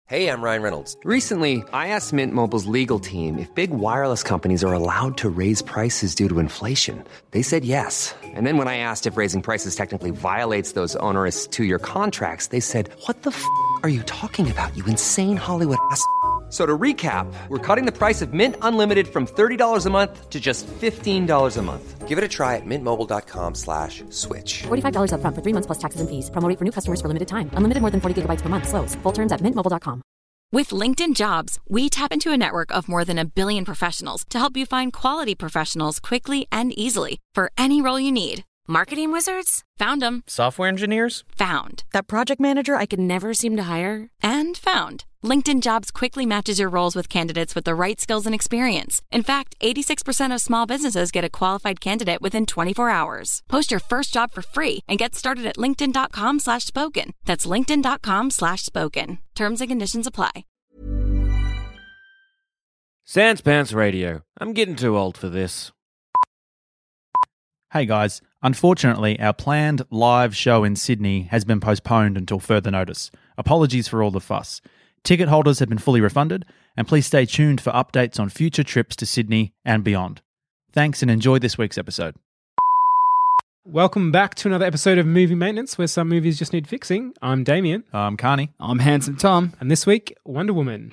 Hey, I'm Ryan Reynolds. Recently, I asked Mint Mobile's legal team if big wireless companies are allowed to raise prices due to inflation. They said yes. And then when I asked if raising prices technically violates those onerous two-year contracts, they said, "What the f*** are you talking about, you insane Hollywood ass?" So to recap, we're cutting the price of Mint Unlimited from $30 a month to just $15 a month. Give it a try at mintmobile.com/switch. $45 up front for 3 months plus taxes and fees. Promo rate for new customers for limited time. Unlimited more than 40 gigabytes per month. Slows full terms at mintmobile.com. With LinkedIn Jobs, we tap into a network of more than 1 billion professionals to help you find quality professionals quickly and easily for any role you need. Marketing wizards? Found them. Software engineers? Found. That project manager I could never seem to hire? And found. LinkedIn Jobs quickly matches your roles with candidates with the right skills and experience. In fact, 86% of small businesses get a qualified candidate within 24 hours. Post your first job for free and get started at linkedin.com/spoken. That's linkedin.com/spoken. Terms and conditions apply. Sans Pants Radio. I'm getting too old for this. Hey guys, unfortunately our planned live show in Sydney has been postponed until further notice. Apologies for all the fuss. Ticket holders have been fully refunded, and please stay tuned for updates on future trips to Sydney and beyond. Thanks and enjoy this week's episode. Welcome back to another episode of Movie Maintenance, where some movies just need fixing. I'm Damien. I'm Carney. I'm Handsome Tom. And this week, Wonder Woman.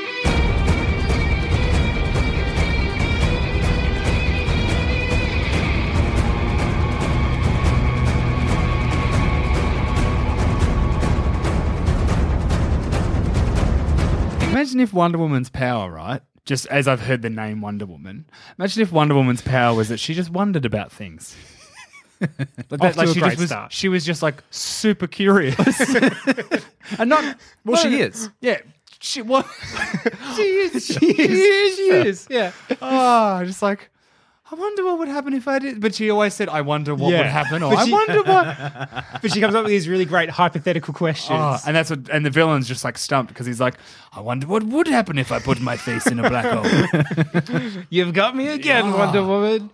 Imagine if Wonder Woman's power, right? Just as I've heard the name Wonder Woman. Imagine if Wonder Woman's power was that she just wondered about things. She was just like super curious. And not she is. Yeah. She what? She is. Yeah. Oh, just like I wonder what would happen if I did. But she always said, I wonder what would happen. Or But I wonder what. But she comes up with these really great hypothetical questions. Oh, and that's what. And the villain's just like stumped because he's like, I wonder what would happen if I put my face in a black hole. You've got me again, Wonder Woman.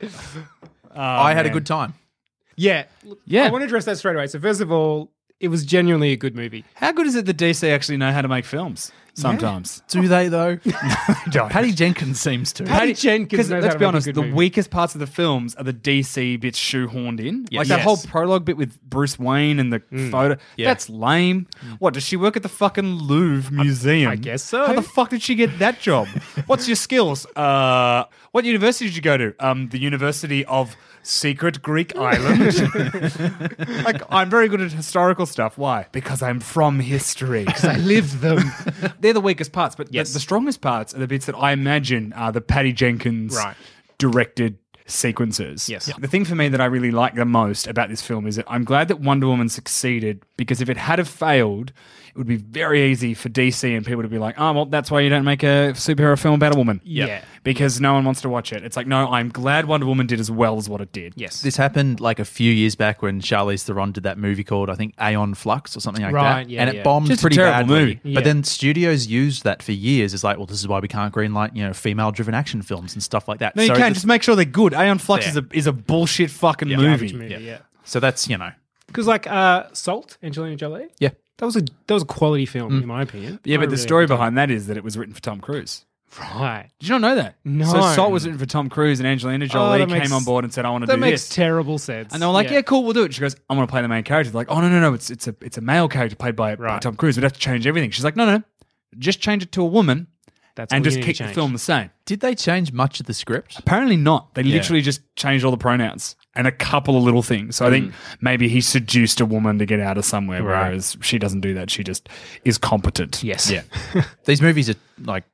I had a good time. Yeah. Yeah. I want to address that straight away. So first of all, it was genuinely a good movie. How good is it that DC actually know how to make films? Sometimes. Do they though? Don't. Patty Jenkins seems to. Patty Jenkins knows let's how to be make a honest, good the movie. weakest parts of the films are the DC bits shoehorned in. Yes. Like that Yes. whole prologue bit with Bruce Wayne and the photo. Yeah. That's lame. What, does she work at the fucking Louvre Museum? I guess so. How the fuck did she get that job? What's your skills? What university did you go to? The University of Secret Greek Island. Like, I'm very good at historical stuff. Why? Because I'm from history. Because I lived them. They're the weakest parts, but Yes. the strongest parts are the bits that I imagine are the Patty Jenkins directed sequences. Yes. The thing for me that I really like the most about this film is that I'm glad that Wonder Woman succeeded, because if it had have failed, it would be very easy for DC and people to be like, oh, well, that's why you don't make a superhero film about a woman. Yeah. Because no one wants to watch it. It's like, no, I'm glad Wonder Woman did as well as what it did. Yes. This happened like a few years back when Charlize Theron did that movie called, I think, Aeon Flux or something like Right, that. yeah, and it yeah. bombed Just a pretty terrible badly. movie. Yeah. But then studios used that for years. It's like, well, this is why we can't greenlight, female-driven action films and stuff like that. No, you So can't. Just make sure they're good. Aeon Flux Yeah. is a bullshit fucking Garbage movie. movie, yeah. So that's, Because like Salt, Angelina Jolie. Yeah. That was a quality film in my opinion. Yeah, I but the really story enjoyed behind that is that it was written for Tom Cruise. it. Right. Did you not know that? No. So Salt was written for Tom Cruise, and Angelina Jolie that makes- came on board and said, I want to That do makes this. terrible sense. And they were like, yeah, cool, we'll do it. She goes, I want to play the main character. They're like, oh, no, it's a male character played by Tom Cruise. We'd have to change everything. She's like, no, just change it to a woman That's and all just you need keep to the change. film the same. Did they change much of the script? Apparently not. They literally just changed all the pronouns and a couple of little things. So I think maybe he seduced a woman to get out of somewhere, whereas she doesn't do that. She just is competent. Yes. Yeah. These movies are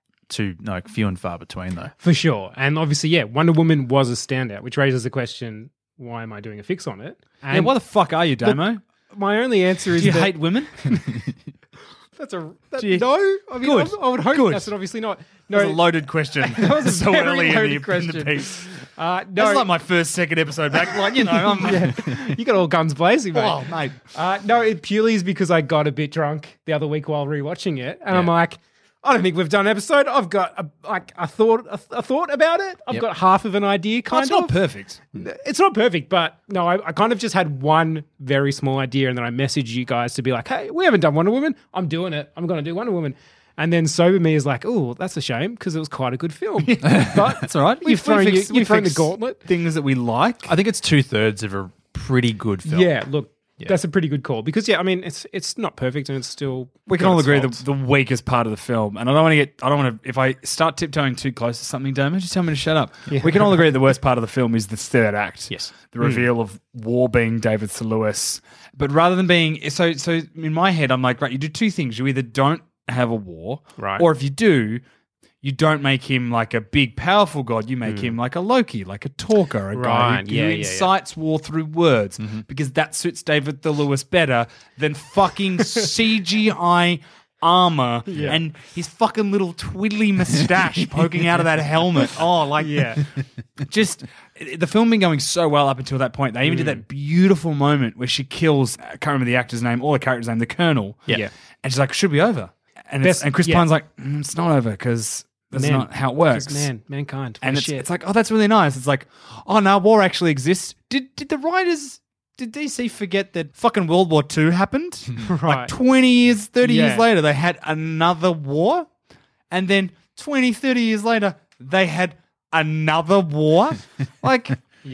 few and far between though. For sure. And obviously, yeah, Wonder Woman was a standout, which raises the question, why am I doing a fix on it? And Yeah, what the fuck are you, Damo? my only answer is Do you that hate women? no. I mean, Good. I would hope Good. that's obviously not. That was No, a loaded question. that was a so very early in loaded the question. piece. no, That's like my second episode back. Like, I'm... you got all guns blazing, mate. Oh, mate. No, it purely is because I got a bit drunk the other week while rewatching it, and I'm like, I don't think we've done an episode. I've got a thought about it. I've got half of an idea, kind It's of. not perfect. It's not perfect, but no, I kind of just had one very small idea, and then I messaged you guys to be like, hey, we haven't done Wonder Woman. I'm doing it. I'm going to do Wonder Woman. And then sober me is like, oh, that's a shame because it was quite a good film. But That's all right. You've thrown the gauntlet. Things that we like. I think it's 2/3 of a pretty good film. Yeah, look, that's a pretty good call because I mean, it's not perfect and it's still. We can all agree the weakest part of the film, and I don't want to. If I start tiptoeing too close to something, Damon, just tell me to shut up. Yeah. We can all agree that the worst part of the film is the third act. Yes. The reveal of War being David Sir Lewis, but rather than being so in my head, I'm like, right, you do two things. You either don't have a war, right, or if you do, you don't make him like a big, powerful god. You make him like a Loki, like a talker, a guy who incites war through words, because that suits David Sir Lewis better than fucking CGI armor and his fucking little twiddly mustache poking out of that helmet. Oh, like just the film been going so well up until that point. They even did that beautiful moment where she kills, I can't remember the actor's name or the character's name, the Colonel. Yeah. And she's like, should be over. And Chris Pine's like, it's not over because that's not how it works. Mankind. And it's like, oh, that's really nice. It's like, oh, no, war actually exists. Did the writers, did DC forget that fucking World War II happened? Right. Like 20 years, 30 years later, they had another war. And then 20, 30 years later, they had another war. Like,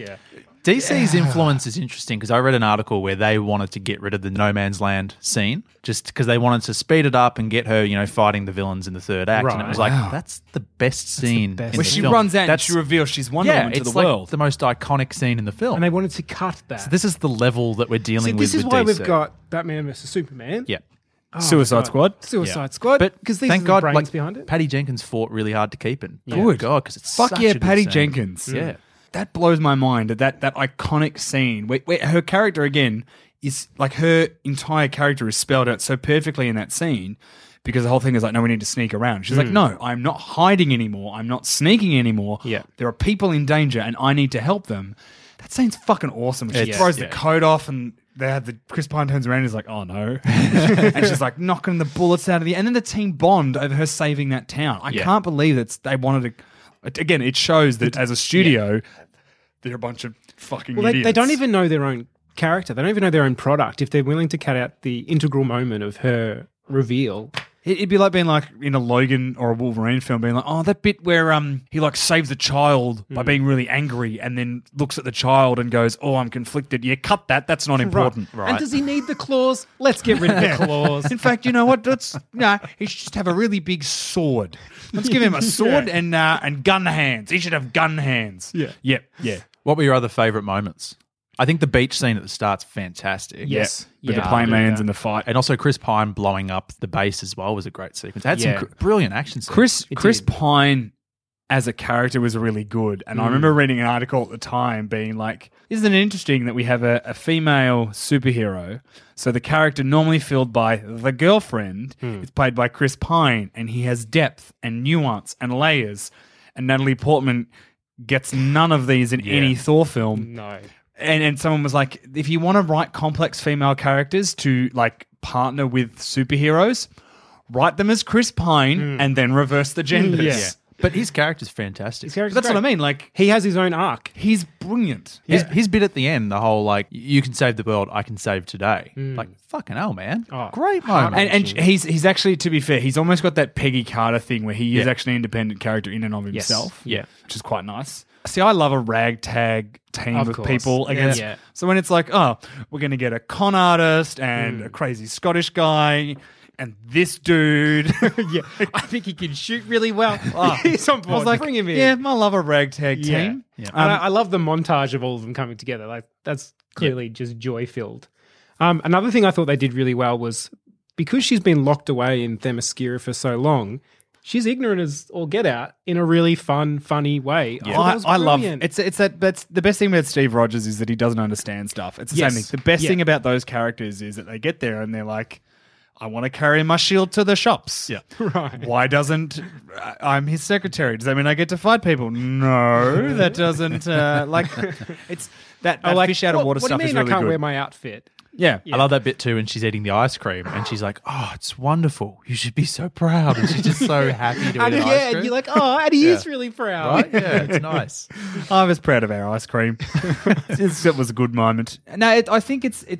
DC's influence is interesting because I read an article where they wanted to get rid of the No Man's Land scene just because they wanted to speed it up and get her, fighting the villains in the third act. And it was like, that's the best scene. In where the she film. runs out and she reveals she's Wonder Woman to the it's like world. the most iconic scene in the film. And they wanted to cut that. So this is the level that we're dealing with. This is with why DC. we've got Batman versus Superman. Yeah. Suicide Squad. Suicide Squad. But because these thank are God, the brains behind it. Patty Jenkins fought really hard to keep it. Good. God, because it's Fuck such yeah, a good Patty scene. Jenkins. Yeah. That blows my mind. That iconic scene where her character again is like her entire character is spelled out so perfectly in that scene because the whole thing is like, no, we need to sneak around. She's like, no, I'm not hiding anymore. I'm not sneaking anymore. Yeah. There are people in danger and I need to help them. That scene's fucking awesome. She throws the coat off and they have the Chris Pine turns around and is like, oh no. And she's like knocking the bullets out of the... And then the team bond over her saving that town. I can't believe that they wanted to... Again, it shows that as a studio, they're a bunch of fucking idiots. They don't even know their own character. They don't even know their own product. If they're willing to cut out the integral moment of her reveal... It'd be like being like in a Logan or a Wolverine film being like, oh, that bit where he like saves a child by being really angry and then looks at the child and goes, oh, I'm conflicted. Yeah, cut that. That's not important. Right. And does he need the claws? Let's get rid of the claws. In fact, you know what? He should just have a really big sword. Let's give him a sword and gun hands. He should have gun hands. Yeah. What were your other favourite moments? I think the beach scene at the start's fantastic. Yes. With the Playman's and the fight. And also Chris Pine blowing up the base as well was a great sequence. It had some brilliant action scenes. Chris Pine as a character was really good. And I remember reading an article at the time being like, isn't it interesting that we have a female superhero? So the character normally filled by the girlfriend is played by Chris Pine, and he has depth and nuance and layers. And Natalie Portman gets none of these in any Thor film. No. And someone was like, if you want to write complex female characters to like partner with superheroes, write them as Chris Pine and then reverse the genders. Yeah. But his character's fantastic. character's That's great. what I mean. Like He has his own arc. he's brilliant. His bit at the end, the whole like, you can save the world, I can save today. Like, fucking hell, man. Oh, Great moment. And he's actually, to be fair, he's almost got that Peggy Carter thing where he is actually an independent character in and of himself. Yeah. Which is quite nice. See, I love a ragtag team of course. people against. Yeah. So when it's like, oh, we're going to get a con artist and a crazy Scottish guy and this dude. I think he can shoot really well. He's on board. I was like, bring him in. yeah, I love a ragtag team. Yeah. And I love the montage of all of them coming together. Like that's clearly just joy filled. Another thing I thought they did really well was because she's been locked away in Themyscira for so long, she's ignorant as all get out in a really fun, funny way. Yeah. I love it's that's the best thing about Steve Rogers is that he doesn't understand stuff. It's the same thing. The best thing about those characters is that they get there and they're like, I want to carry my shield to the shops. Yeah. Right. Why doesn't I'm his secretary? Does that mean I get to fight people? No, that doesn't. Like it's that fish out of water what stuff do you is mean really I can't good. wear my outfit? Yeah. I love that bit too when she's eating the ice cream and she's like, oh, it's wonderful. You should be so proud. And she's just so happy to eat And ice cream. and you're like, oh, and he is really proud. Right? Yeah, it's nice. I was proud of our ice cream. It was a good moment. No, I think it's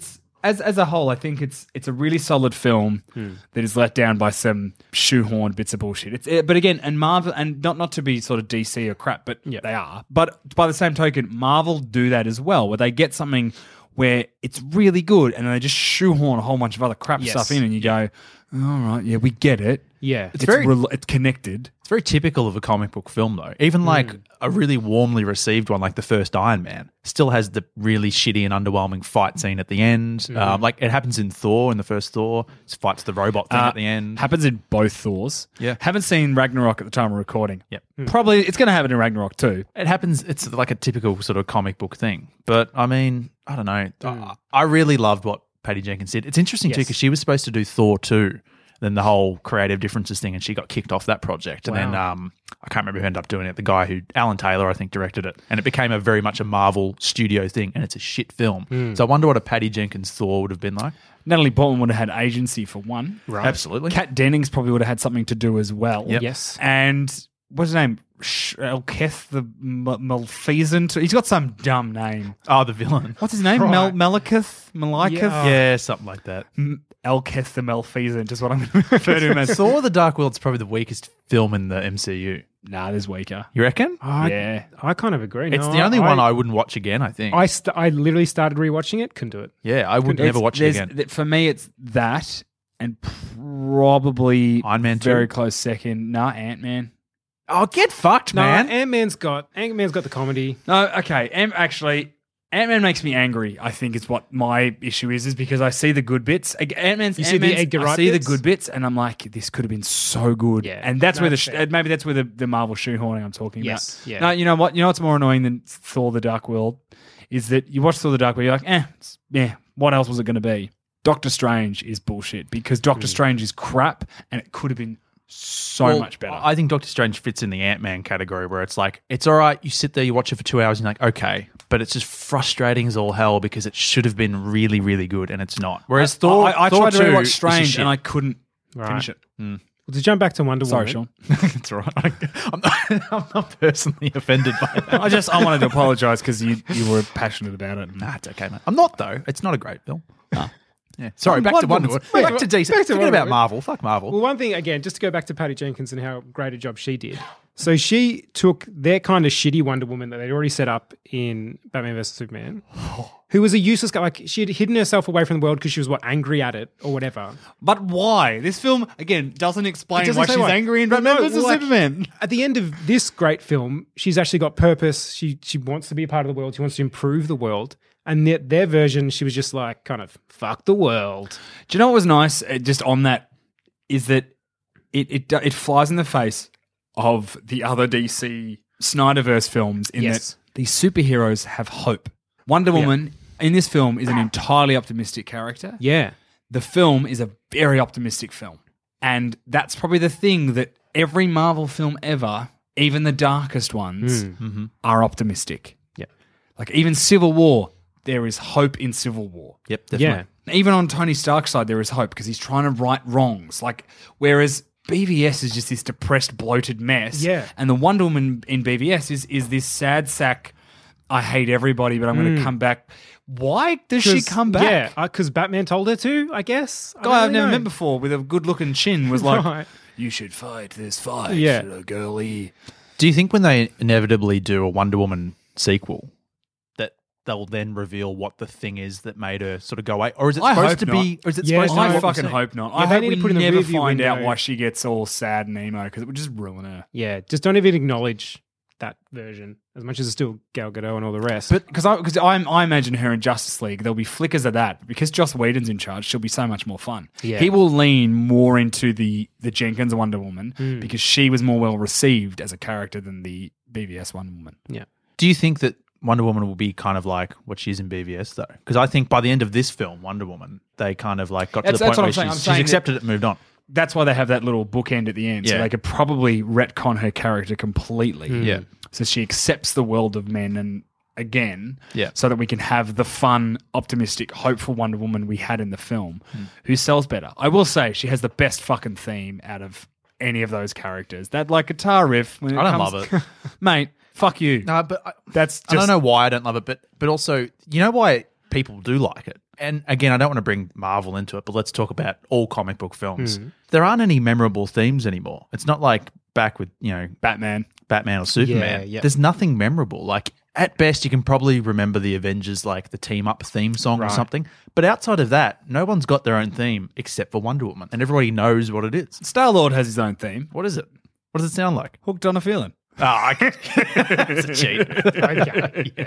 as a whole, I think it's a really solid film that is let down by some shoehorned bits of bullshit. But again, and Marvel, and not to be sort of DC or crap, but they are. But by the same token, Marvel do that as well, where they get something where it's really good, and they just shoehorn a whole bunch of other crap stuff in, and you go, all right, yeah, we get it. Yeah. It's connected. It's very typical of a comic book film, though. Even like a really warmly received one, like the first Iron Man, still has the really shitty and underwhelming fight scene at the end. Like it happens in Thor, in the first Thor, it fights the robot thing at the end. Happens in both Thors. Yeah. Haven't seen Ragnarok at the time of recording. Yep. Probably it's going to happen in Ragnarok too. It happens. It's like a typical sort of comic book thing. But I mean, I don't know. I really loved what Patty Jenkins did. It's interesting too because she was supposed to do Thor 2. Then the whole creative differences thing, and she got kicked off that project. And then I can't remember who ended up doing it. The guy who, Alan Taylor, I think, directed it. And it became a very much a Marvel studio thing, and it's a shit film. So I wonder what a Patty Jenkins Thor would have been like. Natalie Portman would have had agency for one. Right. Absolutely. Kat Dennings probably would have had something to do as well. Yep. Yes. And what's his name? Elketh the Malfeasant. He's got some dumb name. Oh, the villain. What's his name? Right. Malekith? Yeah, something like that. Elketh the Malfeasant is what I'm going to refer to him as. Thor the Dark World's probably the weakest film in the MCU. Nah, there's weaker. You reckon? Yeah. I kind of agree. It's the only one I wouldn't watch again, I think. I literally started rewatching it, couldn't do it. Yeah, I would never watch it again. For me, it's that and probably Iron Man 2? very close second. Nah, Ant-Man. Oh, get fucked, No, man. Ant-Man's got the comedy. No, okay. Ant-Man makes me angry, I think is what my issue is because I see the good bits. You see the Edgar Wright I see bits? the good bits and I'm like, this could have been so good. Yeah. And that's No, where fair. maybe that's where the Marvel shoehorning I'm talking Yes, about. yeah. No, you know what? You know what's more annoying than Thor the Dark World is that you watch Thor the Dark World, you're like, what else was it going to be? Doctor Strange is bullshit because Doctor Strange is crap and it could have been so much better. I think Doctor Strange fits in the Ant-Man category where it's like, it's all right, you sit there, you watch it for 2 hours, and you're like, okay, but it's just frustrating as all hell because it should have been really, really good, and it's not. Whereas Thor, I tried to 2 rewatch is Strange shit. and I couldn't Right. finish it. Well, to jump back to Wonder Sorry, Woman. Sean. It's all right. I'm not personally offended by that. I wanted to apologise because you were passionate about it. Nah, it's okay, mate. I'm not, though. It's not a great film. Yeah. Sorry, back to Wonder Wonder Woman. Woman. Back to DC. Back to Forget Wonder about Woman. Marvel. Fuck Marvel. Well, one thing, again, just to go back to Patty Jenkins and how great a job she did. So she took their kind of shitty Wonder Woman that they'd already set up in Batman vs. Superman, who was a useless guy. Like, she had hidden herself away from the world because she was, angry at it or whatever. But why? This film, again, doesn't explain It doesn't why say she's why. angry in But Batman no, vs. like, Superman. At the end of this great film, she's actually got purpose. She wants to be a part of the world. She wants to improve the world. And their version, she was just like, kind of, fuck the world. Do you know what was nice, just on that, is that it flies in the face of the other DC Snyderverse films in that these superheroes have hope. Wonder Woman in this film is an entirely optimistic character. Yeah. The film is a very optimistic film. And that's probably the thing that every Marvel film ever, even the darkest ones, are optimistic. Yeah. Like even Civil War, there is hope in Civil War. Yep, definitely. Yeah. Even on Tony Stark's side, there is hope because he's trying to right wrongs. Like, whereas BVS is just this depressed, bloated mess. Yeah. And the Wonder Woman in BVS is this sad sack, I hate everybody, but I'm going to come back. Why does she come back? Yeah, because Batman told her to, I guess. Guy I've never met before with a good-looking chin was like, Right. you should fight this fight, Yeah. girly. Do you think when they inevitably do a Wonder Woman sequel that they'll then reveal what the thing is that made her sort of go away? Or is it I supposed hope to be... not. Or is it Yeah, supposed to I be what we're fucking seeing? hope not. Yeah, I they hope need we to put in the never rearview find out window. why she gets all sad and emo because it would just ruin her. Yeah, just don't even acknowledge that version as much as it's still Gal Gadot and all the rest. But because I imagine her in Justice League, there'll be flickers of that. But because Joss Whedon's in charge, she'll be so much more fun. Yeah. He will lean more into the Jenkins Wonder Woman because she was more well received as a character than the BVS Wonder Woman. yeah. Do you think that Wonder Woman will be kind of like what she is in BVS, though? Because I think by the end of this film, Wonder Woman, they kind of like got to That's the point what where I'm saying. I'm she's saying accepted it and moved on. That's why they have that little bookend at the end, so Yeah. they could probably retcon her character completely. Yeah. So she accepts the world of men and again, Yeah. so that we can have the fun, optimistic, hopeful Wonder Woman we had in the film, who sells better. I will say she has the best fucking theme out of any of those characters. That like guitar riff. When I don't love it. Mate, fuck you. No, but That's just, I don't know why I don't love it, but also, you know why people do like it? And again, I don't want to bring Marvel into it, but let's talk about all comic book films. There aren't any memorable themes anymore. It's not like back with, Batman. Batman or Superman. Yeah. There's nothing memorable. Like, at best, you can probably remember the Avengers, like the team-up theme song or something. But outside of that, no one's got their own theme except for Wonder Woman. And everybody knows what it is. Star-Lord has his own theme. What is it? What does it sound like? Hooked on a Feeling. Oh, it's a cheat. Okay.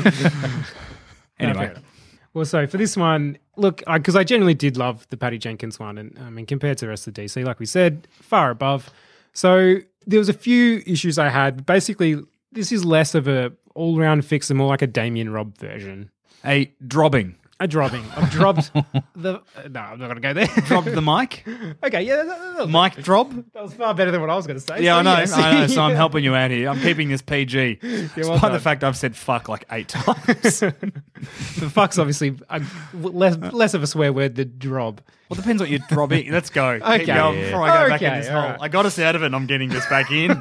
Anyway. Well, so for this one, look, because I genuinely did love the Patty Jenkins one. And I mean, compared to the rest of the DC, like we said, far above. So there was a few issues I had. Basically, this is less of a all-round fix and more like a Damien Robb version. A drobbing. A dropping. I've dropped the... No, I'm not going to go there. Dropped the mic. Okay, yeah. That Mic drop. was far better than what I was going to say. Yeah, so I know. yes. I know. So I'm helping you out here. I'm keeping this PG. Despite well done. the fact I've said fuck like 8 times. The fuck's obviously less of a swear word than drob. Well, depends what you're dropping. Let's go. Keep Okay. going before I go back in Okay, this all hole. right. I got us out of it and I'm getting this back in.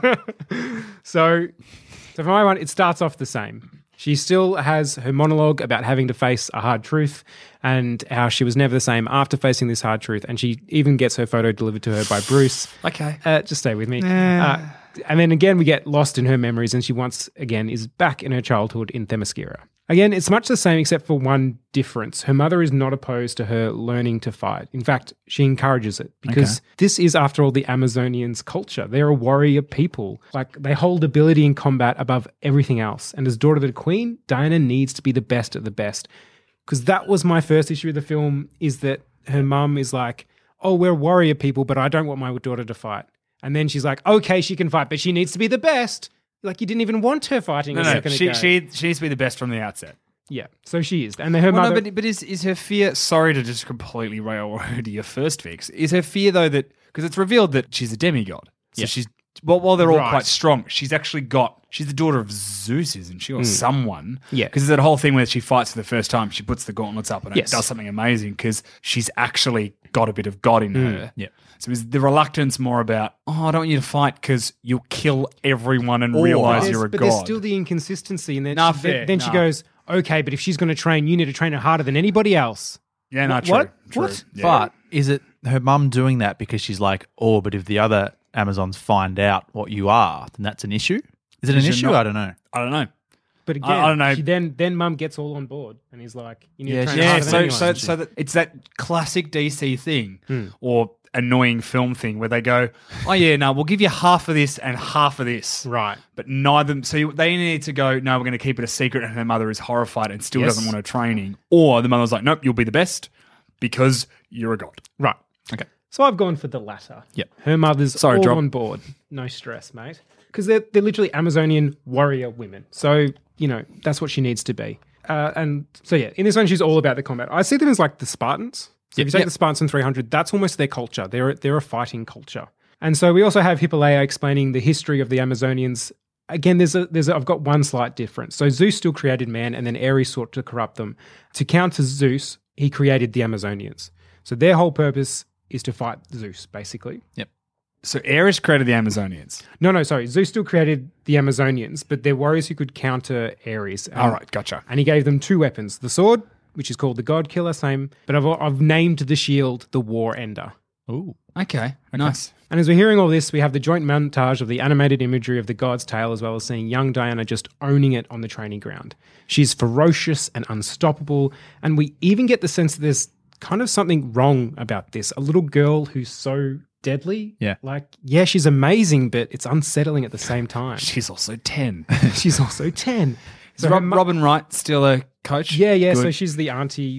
So for my one, it starts off the same. She still has her monologue about having to face a hard truth and how she was never the same after facing this hard truth. And she even gets her photo delivered to her by Bruce. Okay. Just stay with me. And then again, we get lost in her memories and she once again is back in her childhood in Themyscira. Again, it's much the same except for one difference. Her mother is not opposed to her learning to fight. In fact, she encourages it because this is, after all, the Amazonians' culture. They're a warrior people. Like, they hold ability in combat above everything else. And as daughter of the queen, Diana needs to be the best at the best. Because that was my first issue of the film, is that her mum is like, oh, we're warrior people, but I don't want my daughter to fight. And then she's like, okay, she can fight, but she needs to be the best. Like, you didn't even want her fighting a second ago. She needs to be the best from the outset. Yeah, so she is. And her mother... No, but is her fear... Sorry to just completely railroad your first fix. Is her fear, though, that... Because it's revealed that she's a demigod. So she's... Well, while they're all quite strong, she's actually got... She's the daughter of Zeus, isn't she? Or someone. Yeah. Because there's that whole thing where she fights for the first time. She puts the gauntlets up and Yes. it does something amazing because she's actually got a bit of God in her. Yeah. So is the reluctance more about, oh, I don't want you to fight because you'll kill everyone and realise you're a but god? there's still the inconsistency. And then, Nah, she, fair, then she nah. goes, okay, but if she's going to train, you need to train her harder than anybody else. Yeah, no, true. What? True. What? Yeah. But is it her mum doing that because she's like, oh, but if the other Amazons find out what you are, then that's an issue? Is it an Is it issue? not? I don't know. I don't know. But again, I don't know. She then mum gets all on board and he's like, you need to train Yeah, harder than so anyone. so that it's that classic DC thing or annoying film thing where they go, oh yeah, no, we'll give you half of this and half of this, Right. But neither. So they need to go, no, we're going to keep it a secret, and her mother is horrified and still Yes. doesn't want her training, or the mother's like, nope, you'll be the best because you're a god. Right. Okay. So I've gone for the latter. Yep. Her mother's Sorry, all drop. on board. No stress, mate. Because they're literally Amazonian warrior women. So, that's what she needs to be. And so, yeah, in this one, she's all about the combat. I see them as like the Spartans. So if you take the Spartans in 300, that's almost their culture. They're a fighting culture. And so we also have Hippolyta explaining the history of the Amazonians. Again, I've got one slight difference. So Zeus still created man, and then Ares sought to corrupt them. To counter Zeus, he created the Amazonians. So their whole purpose is to fight Zeus, basically. Yep. So Ares created the Amazonians. No, sorry. Zeus still created the Amazonians, but they're warriors who could counter Ares. All right, gotcha. And he gave them two weapons: the sword, which is called the God Killer, same. But I've named the shield the War Ender. Ooh. Okay, nice. And as we're hearing all this, we have the joint montage of the animated imagery of the God's Tale, as well as seeing young Diana just owning it on the training ground. She's ferocious and unstoppable, and we even get the sense that there's kind of something wrong about this. A little girl who's so deadly. Yeah. Like, yeah, she's amazing, but it's unsettling at the same time. She's also 10. She's also 10. Is Robin Wright still a coach? Yeah. Good. So she's the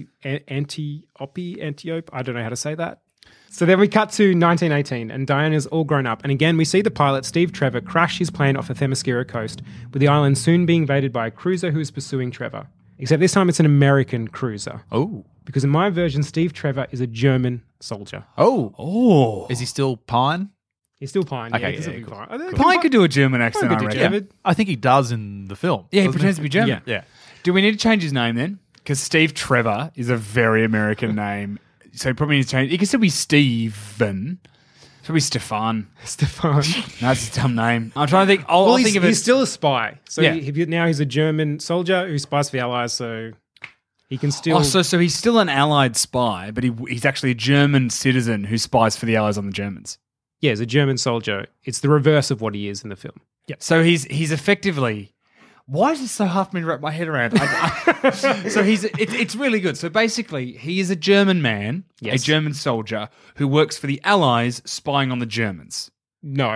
Antiope. I don't know how to say that. So then we cut to 1918, and Diana's all grown up. And again, we see the pilot, Steve Trevor, crash his plane off the Themyscira coast, with the island soon being invaded by a cruiser who is pursuing Trevor. Except this time it's an American cruiser. Oh. Because in my version, Steve Trevor is a German soldier. Oh. Is he still Pine? He's still Pine. Okay, yeah, he's yeah, still cool. Pine. Pine could do a German accent, Pine I could do reckon. German. I think he does in the film. Yeah, he doesn't pretends to be German. Yeah. Do we need to change his name then? Because Steve Trevor is a very American name. So he probably needs to change. He can still be Steven. It's probably Stefan. Stefan. No, that's a dumb name. I'm trying to think. I'll think of it. He's still a spy. So Yeah. now he's a German soldier who spies for the Allies, so He can still... Oh, so he's still an Allied spy, but he's actually a German citizen who spies for the Allies on the Germans. Yeah, he's a German soldier. It's the reverse of what he is in the film. Yeah. So he's effectively... Why is this so hard for me to wrap my head around? So it's really good. So basically, he is a German man, a German soldier who works for the Allies spying on the Germans. No.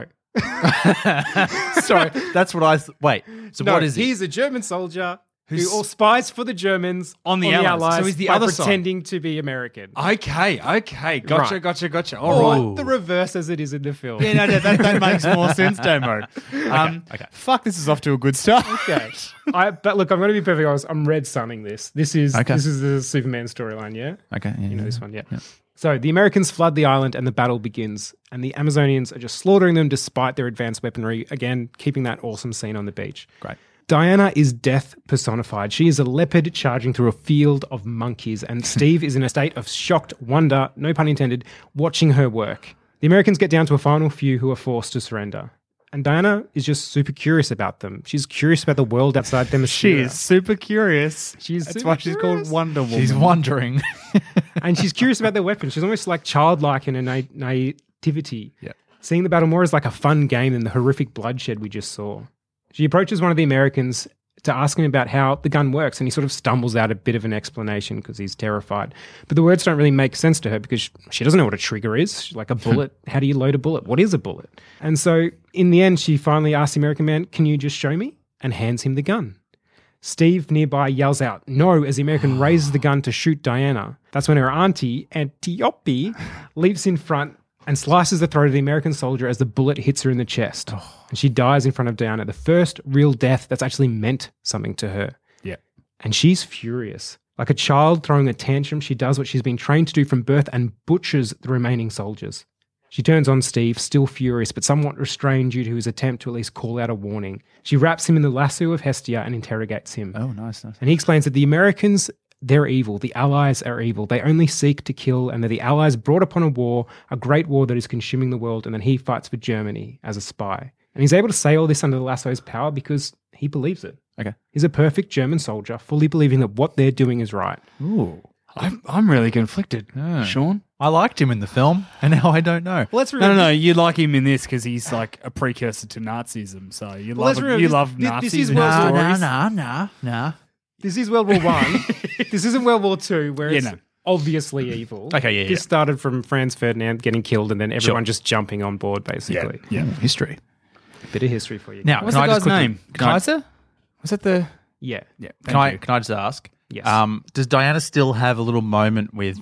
Sorry, that's what I... Wait, so No, what is he? He's a German soldier who all spies for the Germans on the Allies. So he's the by other side. pretending to be American. Okay. Gotcha, Right. gotcha. Or All right. the reverse as it is in the film. Yeah, no, that makes more sense, Damo. Okay. Fuck, this is off to a good start. Okay. But look, I'm going to be perfectly honest. I'm red sunning this. This is the Superman storyline, yeah? Okay, yeah. You know this one, yeah. So the Americans flood the island and the battle begins. And the Amazonians are just slaughtering them despite their advanced weaponry. Again, keeping that awesome scene on the beach. Great. Diana is death personified. She is a leopard charging through a field of monkeys. And Steve is in a state of shocked wonder, no pun intended, watching her work. The Americans get down to a final few who are forced to surrender. And Diana is just super curious about them. She's curious about the world outside them. She is super curious. That's why she's called Wonder Woman. She's wondering. And she's curious about their weapons. She's almost like childlike in her naivety. Yeah. Seeing the battle more as like a fun game than the horrific bloodshed we just saw. She approaches one of the Americans to ask him about how the gun works, and he sort of stumbles out a bit of an explanation because he's terrified. But the words don't really make sense to her because she doesn't know what a trigger is. She's like, a bullet. How do you load a bullet? What is a bullet? And so in the end, she finally asks the American man, can you just show me? And hands him the gun. Steve nearby yells out, no, as the American raises the gun to shoot Diana. That's when her auntie, Antiope, leaps in front and slices the throat of the American soldier as the bullet hits her in the chest. And she dies in front of Diana, the first real death that's actually meant something to her. Yeah. And she's furious. Like a child throwing a tantrum, she does what she's been trained to do from birth and butchers the remaining soldiers. She turns on Steve, still furious, but somewhat restrained due to his attempt to at least call out a warning. She wraps him in the lasso of Hestia and interrogates him. Oh, nice. And he explains that the Americans, they're evil. The Allies are evil. They only seek to kill, and that the Allies brought upon a war, a great war that is consuming the world, and then he fights for Germany as a spy. And he's able to say all this under the lasso's power because he believes it. Okay. He's a perfect German soldier, fully believing that what they're doing is right. Ooh. I'm really conflicted, Sean. I liked him in the film, and now I don't know. Well, let's No. You like him in this because he's like a precursor to Nazism. So you love Nazis. This is and World War stories. Nah. This is World War One. This isn't World War Two, where it's no. obviously evil. Okay, yeah. This started from Franz Ferdinand getting killed and then everyone just jumping on board, basically. Yeah. History. Bit of history for you. Now, What's can the I guy's just quickly- name? can I- Kaiser? Was that the... Yeah. Yeah. Can I just ask? Yes. Does Diana still have a little moment with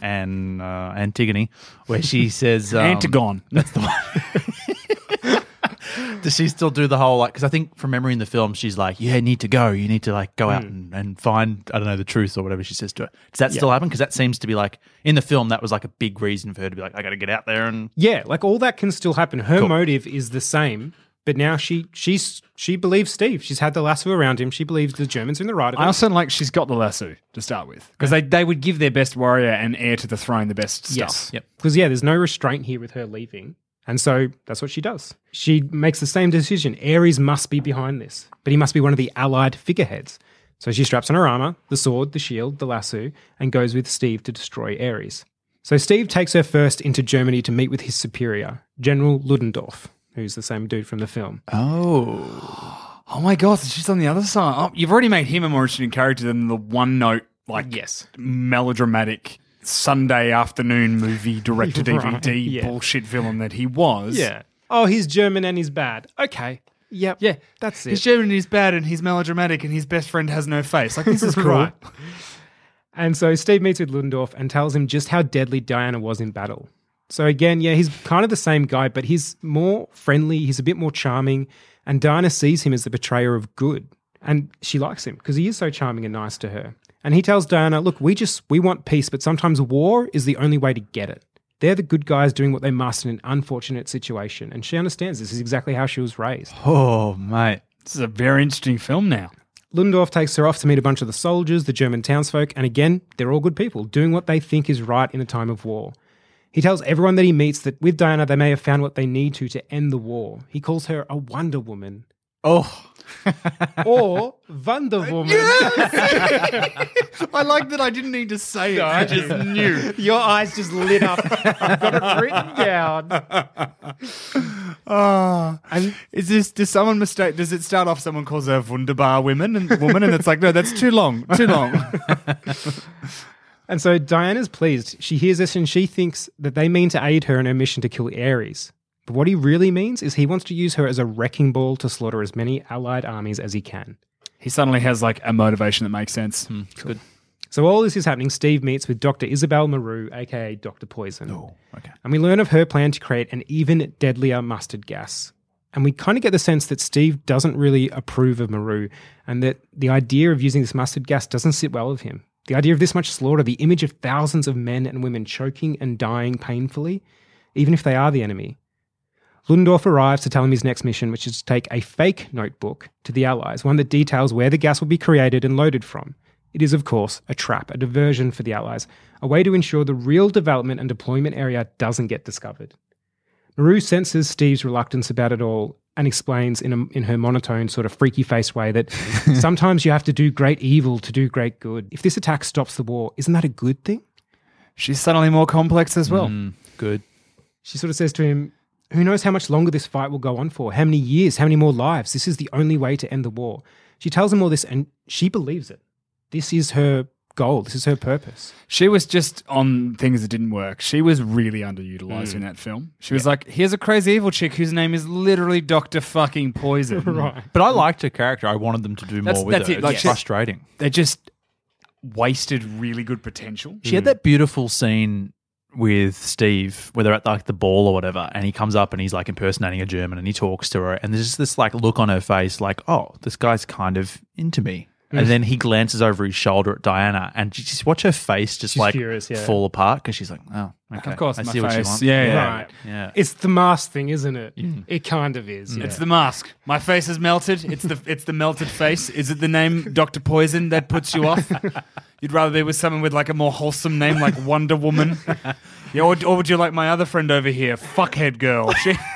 Antigone where she says Antigone. That's the one. Does she still do the whole like? Because I think from memory in the film, she's like, "Yeah, you need to go. You need to like go out and find I don't know the truth or whatever she says to her." Does that still happen? Because that seems to be like in the film that was like a big reason for her to be like, "I got to get out there and." Yeah, like all that can still happen. Her Cool. motive is the same, but now she believes Steve. She's had the lasso around him. She believes the Germans are in the right of it. I also like she's got the lasso to start with because they would give their best warrior and heir to the throne the best stuff. Yes. Yep. Because, there's no restraint here with her leaving. And so that's what she does. She makes the same decision. Ares must be behind this, but he must be one of the allied figureheads. So she straps on her armor, the sword, the shield, the lasso, and goes with Steve to destroy Ares. So Steve takes her first into Germany to meet with his superior, General Ludendorff, who's the same dude from the film. Oh. Oh my God, she's on the other side. Oh, you've already made him a more interesting character than the one note, melodramatic Sunday afternoon movie direct-to-DVD bullshit villain that he was. Yeah. Oh, he's German and he's bad. Okay. Yep. Yeah. That's it. He's German and he's bad and he's melodramatic and his best friend has no face. Like, this is cool. Right. And so Steve meets with Ludendorff and tells him just how deadly Diana was in battle. So again, he's kind of the same guy, but he's more friendly, he's a bit more charming, and Diana sees him as the betrayer of good. And she likes him because he is so charming and nice to her. And he tells Diana, look, we want peace, but sometimes war is the only way to get it. They're the good guys doing what they must in an unfortunate situation. And she understands this is exactly how she was raised. Oh, mate. This is a very interesting film now. Ludendorff takes her off to meet a bunch of the soldiers, the German townsfolk, and again, they're all good people, doing what they think is right in a time of war. He tells everyone that he meets that with Diana, they may have found what they need to end the war. He calls her a Wonder Woman. Oh. or Wonder Woman. I like that I didn't need to say it. I just knew. Your eyes just lit up. I've got it written down. And does someone mistake? Does it start off? Someone calls her Wunderbar woman, and it's like, no, that's too long. And so Diana's pleased. She hears this and she thinks that they mean to aid her in her mission to kill Ares. But what he really means is he wants to use her as a wrecking ball to slaughter as many allied armies as he can. He suddenly has like a motivation that makes sense. Good. So all this is happening. Steve meets with Dr. Isabel Maru, aka Dr. Poison. Oh, okay. And we learn of her plan to create an even deadlier mustard gas. And we kind of get the sense that Steve doesn't really approve of Maru and that the idea of using this mustard gas doesn't sit well with him. The idea of this much slaughter, the image of thousands of men and women choking and dying painfully, even if they are the enemy. Ludendorff arrives to tell him his next mission, which is to take a fake notebook to the Allies, one that details where the gas will be created and loaded from. It is, of course, a trap, a diversion for the Allies, a way to ensure the real development and deployment area doesn't get discovered. Maru senses Steve's reluctance about it all and explains in her monotone, sort of freaky-faced way that sometimes you have to do great evil to do great good. If this attack stops the war, isn't that a good thing? She's suddenly more complex as well. Good. She sort of says to him, who knows how much longer this fight will go on for? How many years? How many more lives? This is the only way to end the war. She tells him all this and she believes it. This is her goal. This is her purpose. She was just on things that didn't work. She was really underutilized in that film. She was like, here's a crazy evil chick whose name is literally Dr. fucking Poison. Right. But I liked her character. I wanted them to do more with her. it. Like, It's frustrating. They just wasted really good potential. She had that beautiful scene with Steve where they're at like the ball or whatever, and he comes up and he's like impersonating a German and he talks to her, and there's just this like look on her face like, oh, this guy's kind of into me. And then he glances over his shoulder at Diana, and you just watch her face just She's like furious, yeah. fall apart because she's like, oh, okay. Of course, I my see what you face. want. Yeah. Right. Yeah. It's the mask thing, isn't it? It kind of is. Yeah. It's the mask. My face is melted. It's the melted face. Is it the name Dr. Poison that puts you off? You'd rather be with someone with like a more wholesome name like Wonder Woman? Yeah, or would you like my other friend over here, Fuckhead Girl?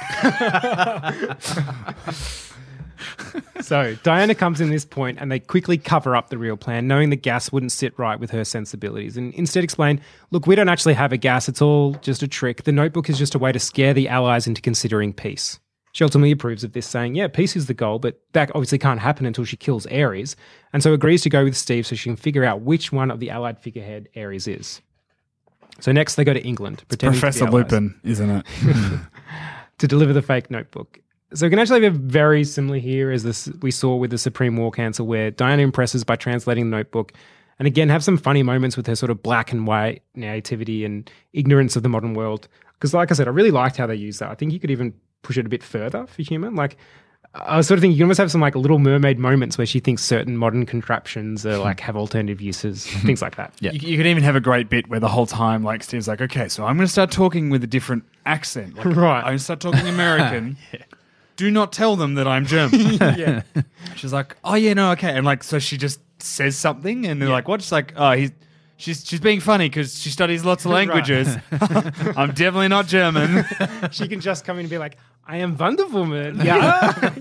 So Diana comes in this point and they quickly cover up the real plan, knowing the gas wouldn't sit right with her sensibilities, and instead explain, look, we don't actually have a gas. It's all just a trick. The notebook is just a way to scare the Allies into considering peace. She ultimately approves of this, saying, yeah, peace is the goal, but that obviously can't happen until she kills Ares, and so agrees to go with Steve so she can figure out which one of the Allied figurehead Ares is. So next they go to England, pretending Professor to be Allies, Lupin, isn't it? to deliver the fake notebook. So it can actually be very similar here as this we saw with the Supreme War Council, where Diana impresses by translating the notebook and again have some funny moments with her sort of black and white naivety and ignorance of the modern world. Because like I said, I really liked how they used that. I think you could even push it a bit further for humour. Like I was sort of thinking you can almost have some like Little Mermaid moments where she thinks certain modern contraptions are like have alternative uses, things like that. Yeah. You could even have a great bit where the whole time, like, Steve's like, okay, so I'm going to start talking with a different accent. Like, Right. I'm going to start talking American. Do not tell them that I'm German. Yeah. She's like, oh, yeah, no, okay. And, like, so she just says something, and they're like, what? She's like, oh, she's being funny because she studies lots of languages. I'm definitely not German. She can just come in and be like, I am Wonder Woman. Yeah.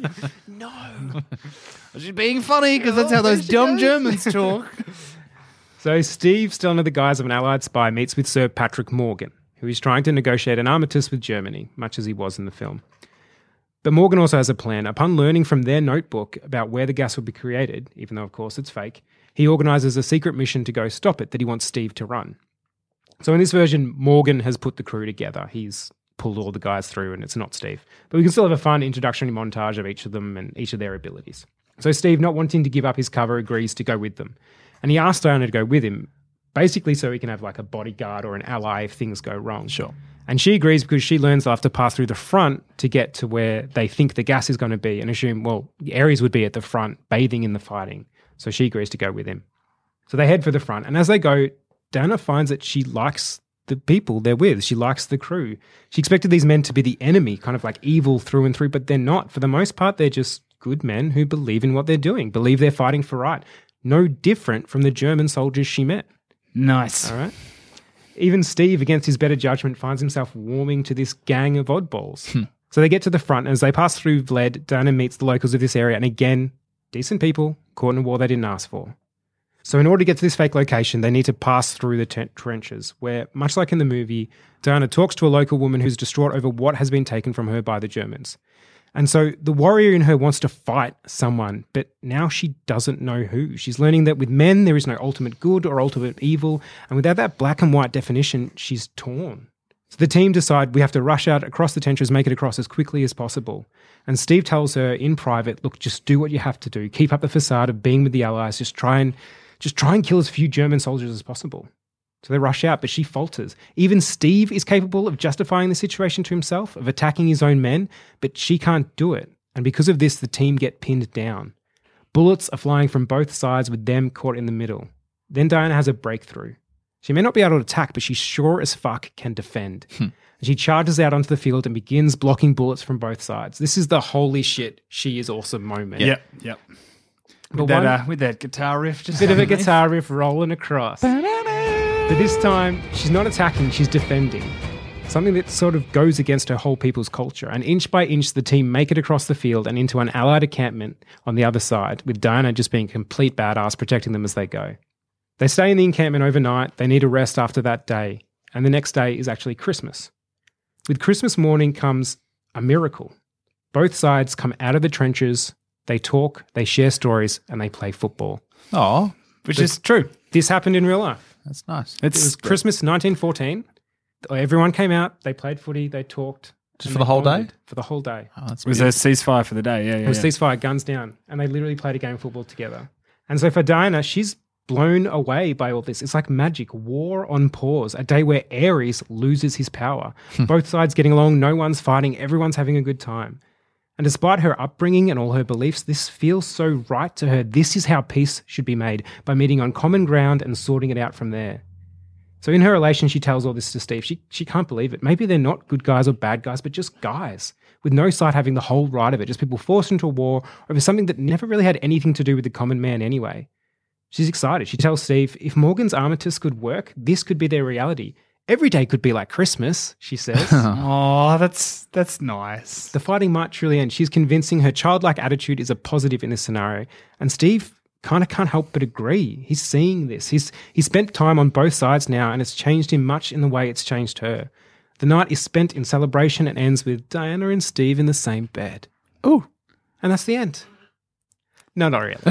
She's being funny because that's how those dumb Germans talk. So Steve, still under the guise of an Allied spy, meets with Sir Patrick Morgan, who is trying to negotiate an armistice with Germany, much as he was in the film. But Morgan also has a plan. Upon learning from their notebook about where the gas will be created, even though, of course, it's fake, he organises a secret mission to go stop it that he wants Steve to run. So in this version, Morgan has put the crew together. He's pulled all the guys through, and it's not Steve. But we can still have a fun introductory montage of each of them and each of their abilities. So Steve, not wanting to give up his cover, agrees to go with them. And he asks Diana to go with him, basically so he can have like a bodyguard or an ally if things go wrong. Sure. And she agrees because she learns they'll have to pass through the front to get to where they think the gas is going to be, and assume, well, Ares would be at the front bathing in the fighting. So she agrees to go with him. So they head for the front. And as they go, Diana finds that she likes the people they're with. She likes the crew. She expected these men to be the enemy, kind of like evil through and through, but they're not. For the most part, they're just good men who believe in what they're doing, believe they're fighting for right. No different from the German soldiers she met. Nice. All right. Even Steve, against his better judgment, finds himself warming to this gang of oddballs. So they get to the front. As they pass through Vled, Diana meets the locals of this area. And again, decent people caught in a war they didn't ask for. So in order to get to this fake location, they need to pass through the trenches where, much like in the movie, Diana talks to a local woman who's distraught over what has been taken from her by the Germans. And so the warrior in her wants to fight someone, but now she doesn't know who. She's learning that with men, there is no ultimate good or ultimate evil. And without that black and white definition, she's torn. So the team decide we have to rush out across the trenches, make it across as quickly as possible. And Steve tells her in private, look, just do what you have to do. Keep up the facade of being with the Allies. Just try and kill as few German soldiers as possible. So they rush out, but she falters. Even Steve is capable of justifying the situation to himself, of attacking his own men, but she can't do it. And because of this, the team get pinned down. Bullets are flying from both sides with them caught in the middle. Then Diana has a breakthrough. She may not be able to attack, but she sure as fuck can defend. And she charges out onto the field and begins blocking bullets from both sides. This is the holy shit, she is awesome moment. Yep. With that guitar riff. Just bit of a guitar riff rolling across. But this time, she's not attacking, she's defending. Something that sort of goes against her whole people's culture. And inch by inch, the team make it across the field and into an Allied encampment on the other side, with Diana just being a complete badass, protecting them as they go. They stay in the encampment overnight. They need a rest after that day. And the next day is actually Christmas. With Christmas morning comes a miracle. Both sides come out of the trenches, they talk, they share stories, and they play football. Oh, which is true. This happened in real life. that's nice. It was Christmas 1914. Everyone came out, they played footy, they talked. Just and for the they whole day? bonded for the whole day. Oh, that's It was a ceasefire for the day. Yeah. It was ceasefire, guns down. And they literally played a game of football together. And so for Diana, she's blown away by all this. It's like magic. War on pause. A day where Ares loses his power. Both sides getting along. No one's fighting. Everyone's having a good time. And despite her upbringing and all her beliefs, this feels so right to her. This is how peace should be made, by meeting on common ground and sorting it out from there. So in her relation, she tells all this to Steve. She can't believe it. Maybe they're not good guys or bad guys, but just guys, with no side having the whole right of it. Just people forced into a war over something that never really had anything to do with the common man anyway. She's excited. She tells Steve, if Morgan's armistice could work, this could be their reality. Every day could be like Christmas, she says. Oh, that's nice. The fighting might truly end. She's convincing her childlike attitude is a positive in this scenario. And Steve kind of can't help but agree. He's seeing this. He's spent time on both sides now, and it's changed him much in the way it's changed her. The night is spent in celebration and ends with Diana and Steve in the same bed. Ooh. And that's the end. No, not really.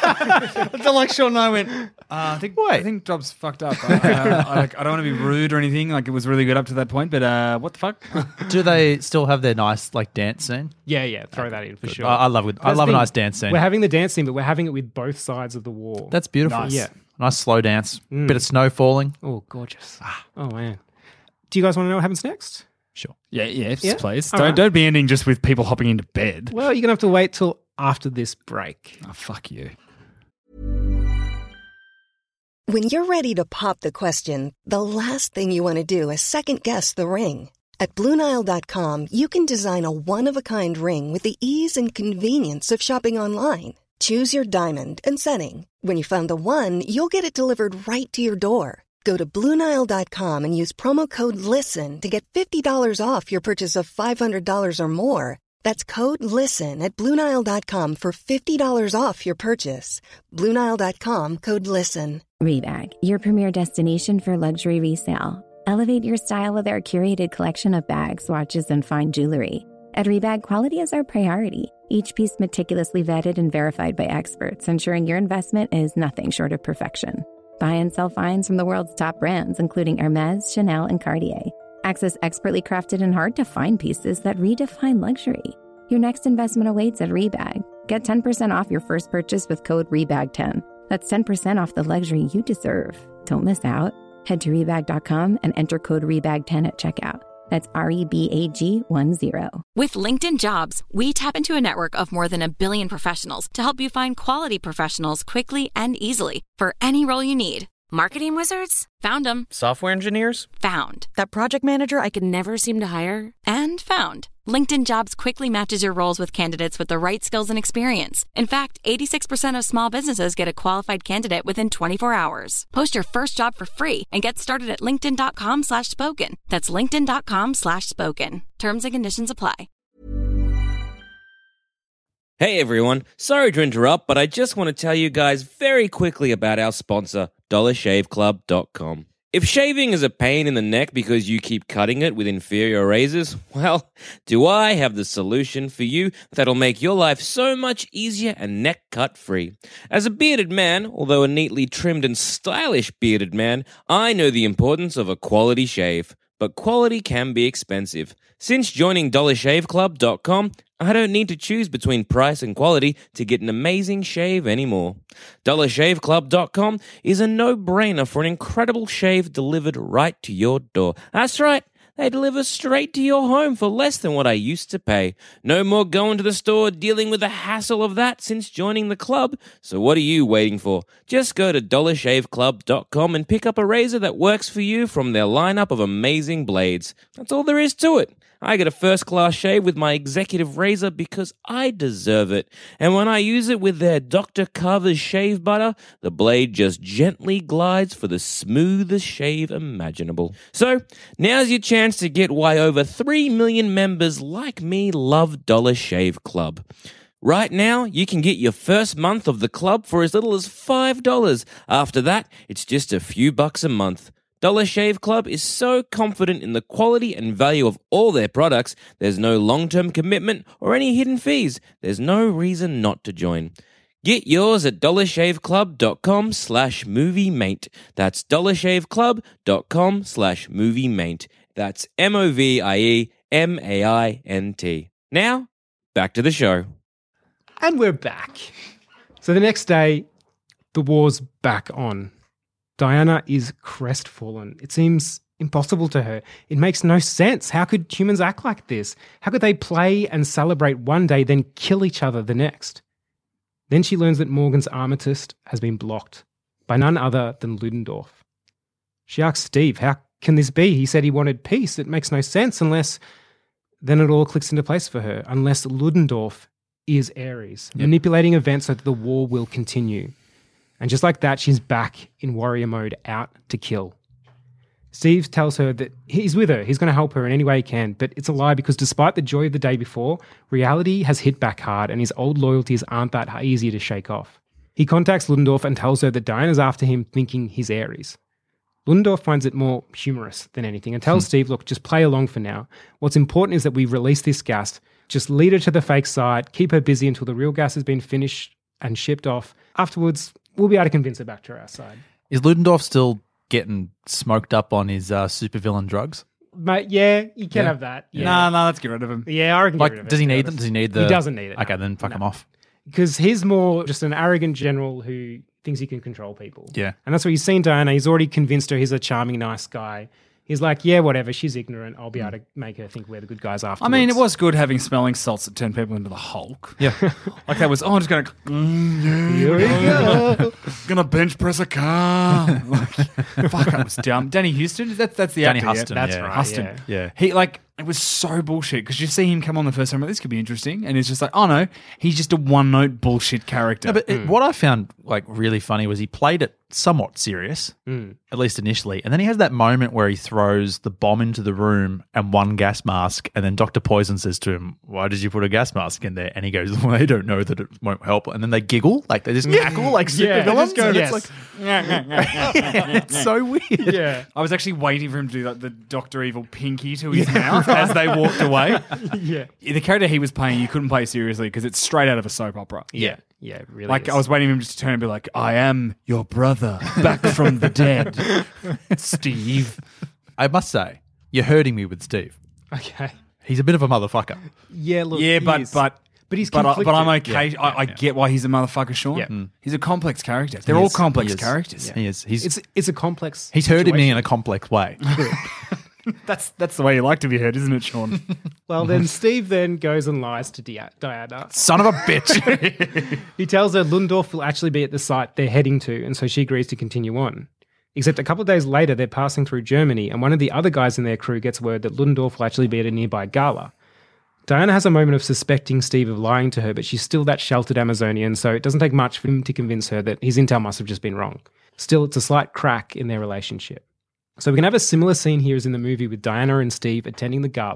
Like Sean and I went, I think Job's fucked up. I don't want to be rude or anything. Like, it was really good up to that point, but what the fuck? Do they still have their nice dance scene? Yeah. Throw that in for sure. I love a nice dance scene. We're having the dance scene, but we're having it with both sides of the war. That's beautiful. Nice. Yeah. Nice slow dance. Bit of snow falling. Oh, gorgeous. Oh, man. Do you guys want to know what happens next? Sure. Yeah, Yeah? please. All right. Don't be ending just with people hopping into bed. Well, you're going to have to wait till after this break. Oh, fuck you. When you're ready to pop the question, the last thing you want to do is second-guess the ring. At BlueNile.com, you can design a one-of-a-kind ring with the ease and convenience of shopping online. Choose your diamond and setting. When you find the one, you'll get it delivered right to your door. Go to BlueNile.com and use promo code LISTEN to get $50 off your purchase of $500 or more. That's code LISTEN at BlueNile.com for $50 off your purchase. BlueNile.com, code LISTEN. Rebag, your premier destination for luxury resale. Elevate your style with our curated collection of bags, watches, and fine jewelry. At Rebag, quality is our priority. Each piece meticulously vetted and verified by experts, ensuring your investment is nothing short of perfection. Buy and sell finds from the world's top brands, including Hermes, Chanel, and Cartier. Access expertly crafted and hard-to-find pieces that redefine luxury. Your next investment awaits at Rebag. Get 10% off your first purchase with code REBAG10. That's 10% off the luxury you deserve. Don't miss out. Head to Rebag.com and enter code REBAG10 at checkout. That's REBAG10. With LinkedIn Jobs, we tap into a network of more than 1 billion professionals to help you find quality professionals quickly and easily for any role you need. Marketing wizards? Found them. Software engineers? Found. That project manager I could never seem to hire? And found. LinkedIn Jobs quickly matches your roles with candidates with the right skills and experience. In fact, 86% of small businesses get a qualified candidate within 24 hours. Post your first job for free and get started at linkedin.com/spoken. That's linkedin.com/spoken. Terms and conditions apply. Hey everyone, sorry to interrupt, but I just want to tell you guys very quickly about our sponsor, DollarShaveClub.com. If shaving is a pain in the neck because you keep cutting it with inferior razors, well, do I have the solution for you that'll make your life so much easier and neck cut free. As a bearded man, although a neatly trimmed and stylish bearded man, I know the importance of a quality shave. But quality can be expensive. Since joining DollarShaveClub.com, I don't need to choose between price and quality to get an amazing shave anymore. DollarShaveClub.com is a no-brainer for an incredible shave delivered right to your door. That's right. They deliver straight to your home for less than what I used to pay. No more going to the store dealing with the hassle of that since joining the club. So what are you waiting for? Just go to DollarShaveClub.com and pick up a razor that works for you from their lineup of amazing blades. That's all there is to it. I get a first-class shave with my executive razor because I deserve it. And when I use it with their Dr. Carver's shave butter, the blade just gently glides for the smoothest shave imaginable. So, now's your chance to get why over 3 million members like me love Dollar Shave Club. Right now, you can get your first month of the club for as little as $5. After that, it's just a few bucks a month. Dollar Shave Club is so confident in the quality and value of all their products, there's no long-term commitment or any hidden fees. There's no reason not to join. Get yours at dollarshaveclub.com/moviemate. That's dollarshaveclub.com/moviemate. That's MOVIEMAINT. Now, back to the show. And we're back. So the next day, the war's back on. Diana is crestfallen. It seems impossible to her. It makes no sense. How could humans act like this? How could they play and celebrate one day, then kill each other the next? Then she learns that Morgan's amethyst has been blocked by none other than Ludendorff. She asks Steve, how can this be? He said he wanted peace. It makes no sense unless... Then it all clicks into place for her. Unless Ludendorff is Ares, manipulating events so that the war will continue. And just like that, she's back in warrior mode, out to kill. Steve tells her that he's with her, he's going to help her in any way he can, but it's a lie because despite the joy of the day before, reality has hit back hard and his old loyalties aren't that easy to shake off. He contacts Ludendorff and tells her that Diana's after him thinking he's Ares. Ludendorff finds it more humorous than anything and tells Steve, look, just play along for now. What's important is that we release this gas, just lead her to the fake site, keep her busy until the real gas has been finished and shipped off. Afterwards, we'll be able to convince her back to our side. Is Ludendorff still getting smoked up on his supervillain drugs? Mate, yeah, you can have that. Yeah. No, let's get rid of him. Yeah, I reckon get rid of it. Does he need them? Does he need the... He doesn't need it. Okay, then fuck him off. Because he's more just an arrogant general who thinks he can control people. Yeah. And that's what he's seen Diana. He's already convinced her he's a charming, nice guy. He's like, yeah, whatever, she's ignorant. I'll be able to make her think we're the good guys afterwards. I mean, it was good having smelling salts that turned people into the Hulk. Yeah. Like that was, I'm just going to... Here we go. Gonna bench press a car. Fuck, that was dumb. Danny Houston? That's the Danny actor, Huston, That's yeah. right. Huston. Yeah. He, like, it was so bullshit because you see him come on the first time, like, this could be interesting. And it's just like, oh no, he's just a one-note bullshit character. No, but what I found like really funny was he played it somewhat serious, at least initially. And then he has that moment where he throws the bomb into the room and one gas mask. And then Dr. Poison says to him, why did you put a gas mask in there? And he goes, well, they don't know that it won't help. And then they giggle, like they just cackle like super villains. yes. It's like, it's so weird. Yeah. I was actually waiting for him to do like the Dr. Evil pinky to his mouth as they walked away. Yeah. The character he was playing, you couldn't play seriously because it's straight out of a soap opera. Yeah. Yeah, it really Like, is. I was waiting for him just to turn and be like, I am your brother, back from the dead, Steve. I must say, you're hurting me with Steve. Okay. He's a bit of a motherfucker. Yeah, look, Yeah, he but is. but he's but I'm conflicted. okay. I get why he's a motherfucker, Sean. Yeah. He's a complex character. They're all complex characters. He is. It's a complex He's hurting me situation. in a complex way. That's the way you like to be heard, isn't it, Sean? Well, then Steve then goes and lies to Diana. Son of a bitch. He tells her Ludendorff will actually be at the site they're heading to, and so she agrees to continue on. Except a couple of days later, they're passing through Germany, and one of the other guys in their crew gets word that Ludendorff will actually be at a nearby gala. Diana has a moment of suspecting Steve of lying to her, but she's still that sheltered Amazonian, so it doesn't take much for him to convince her that his intel must have just been wrong. Still, it's a slight crack in their relationship. So we can have a similar scene here as in the movie with Diana and Steve attending the gala,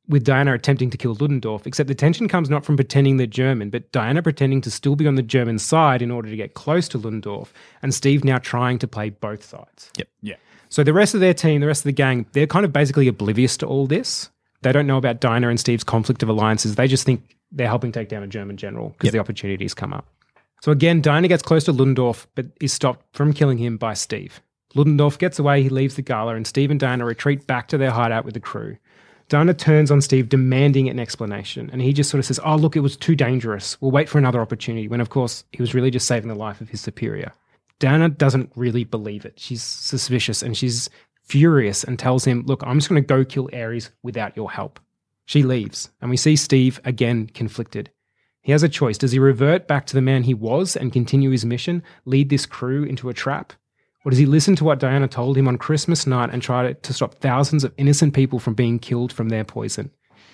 with Diana attempting to kill Ludendorff, except the tension comes not from pretending they're German, but Diana pretending to still be on the German side in order to get close to Ludendorff, and Steve now trying to play both sides. Yep. Yeah. So the rest of their team, the rest of the gang, they're kind of basically oblivious to all this. They don't know about Diana and Steve's conflict of alliances. They just think they're helping take down a German general because the opportunities come up. So again, Diana gets close to Ludendorff, but is stopped from killing him by Steve. Ludendorff gets away, he leaves the gala, and Steve and Diana retreat back to their hideout with the crew. Diana turns on Steve, demanding an explanation, and he just sort of says, oh, look, it was too dangerous. We'll wait for another opportunity, when, of course, he was really just saving the life of his superior. Diana doesn't really believe it. She's suspicious, and she's furious and tells him, look, I'm just going to go kill Ares without your help. She leaves, and we see Steve again conflicted. He has a choice. Does he revert back to the man he was and continue his mission, lead this crew into a trap? Or does he listen to what Diana told him on Christmas night and try to stop thousands of innocent people from being killed from their poison?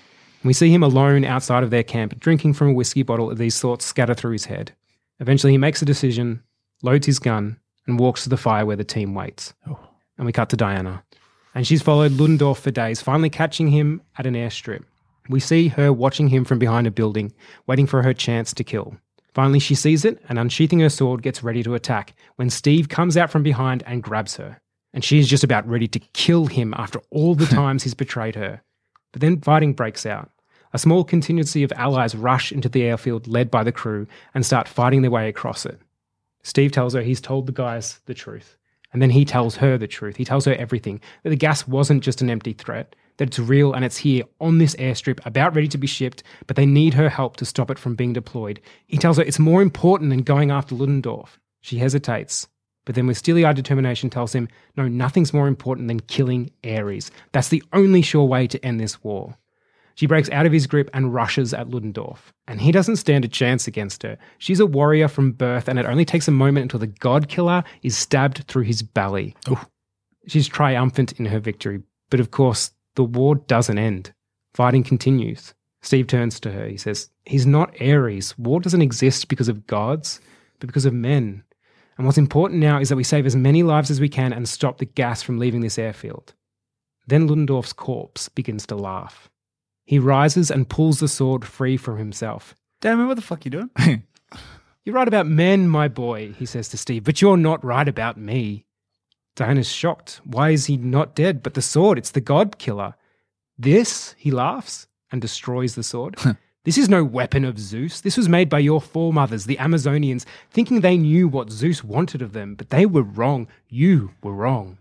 We see him alone outside of their camp, drinking from a whiskey bottle as these thoughts scatter through his head. Eventually he makes a decision, loads his gun, and walks to the fire where the team waits. And we cut to Diana. And she's followed Ludendorff for days, finally catching him at an airstrip. We see her watching him from behind a building, waiting for her chance to kill. Finally, she sees it and, unsheathing her sword, gets ready to attack when Steve comes out from behind and grabs her. And she is just about ready to kill him after all the times he's betrayed her. But then fighting breaks out. A small contingency of allies rush into the airfield led by the crew and start fighting their way across it. Steve tells her he's told the guys the truth. And then he tells her the truth. He tells her everything, that the gas wasn't just an empty threat, that it's real and it's here on this airstrip, about ready to be shipped, but they need her help to stop it from being deployed. He tells her it's more important than going after Ludendorff. She hesitates, but then with steely-eyed determination tells him, no, nothing's more important than killing Ares. That's the only sure way to end this war. She breaks out of his grip and rushes at Ludendorff, and he doesn't stand a chance against her. She's a warrior from birth, and it only takes a moment until the god killer is stabbed through his belly. Ooh. She's triumphant in her victory, but of course, the war doesn't end. Fighting continues. Steve turns to her. He says, he's not Ares. War doesn't exist because of gods, but because of men. And what's important now is that we save as many lives as we can and stop the gas from leaving this airfield. Then Ludendorff's corpse begins to laugh. He rises and pulls the sword free from himself. Damn, what the fuck you doing? You're right about men, my boy, he says to Steve, but you're not right about me. Diana's shocked. Why is he not dead? But the sword, it's the god killer. This, he laughs and destroys the sword. This is no weapon of Zeus. This was made by your foremothers, the Amazonians, thinking they knew what Zeus wanted of them, but they were wrong. You were wrong.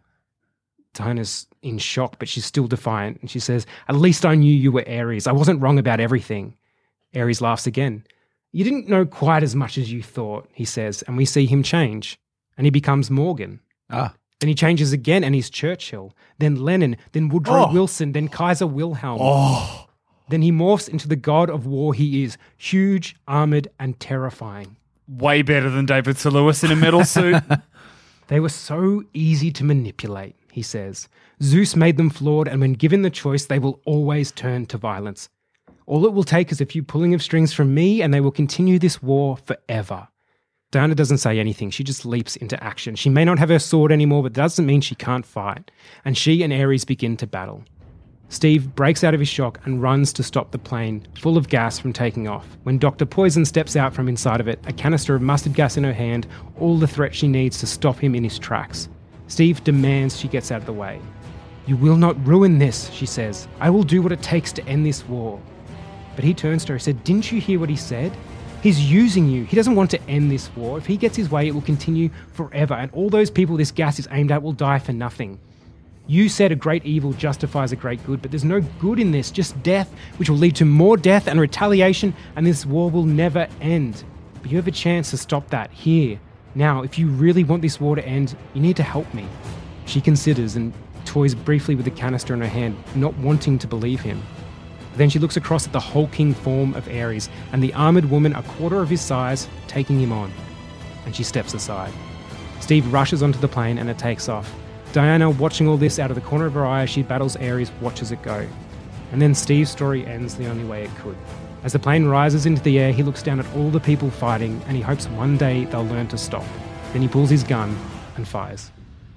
Diana's in shock, but she's still defiant, and she says, at least I knew you were Ares. I wasn't wrong about everything. Ares laughs again. You didn't know quite as much as you thought, he says, and we see him change, and he becomes Morgan. Then he changes again, and he's Churchill, then Lenin, then Woodrow Wilson, then Kaiser Wilhelm. Then he morphs into the god of war he is, huge, armoured, and terrifying. Way better than David Sir Lewis in a metal suit. They were so easy to manipulate, he says. Zeus made them flawed, and when given the choice, they will always turn to violence. All it will take is a few pulling of strings from me, and they will continue this war forever. Diana doesn't say anything. She just leaps into action. She may not have her sword anymore, but that doesn't mean she can't fight. And she and Ares begin to battle. Steve breaks out of his shock and runs to stop the plane, full of gas, from taking off. When Dr. Poison steps out from inside of it, a canister of mustard gas in her hand, all the threat she needs to stop him in his tracks. Steve demands she gets out of the way. You will not ruin this, she says. I will do what it takes to end this war. But he turns to her and said, didn't you hear what he said? He's using you. He doesn't want to end this war. If he gets his way, it will continue forever, and all those people this gas is aimed at will die for nothing. You said a great evil justifies a great good, but there's no good in this, just death, which will lead to more death and retaliation, and this war will never end. But you have a chance to stop that here. Now, if you really want this war to end, you need to help me. She considers and toys briefly with the canister in her hand, not wanting to believe him. Then she looks across at the hulking form of Ares and the armoured woman a quarter of his size taking him on. And she steps aside. Steve rushes onto the plane and it takes off. Diana, watching all this out of the corner of her eye as she battles Ares, watches it go. And then Steve's story ends the only way it could. As the plane rises into the air, he looks down at all the people fighting and he hopes one day they'll learn to stop. Then he pulls his gun and fires.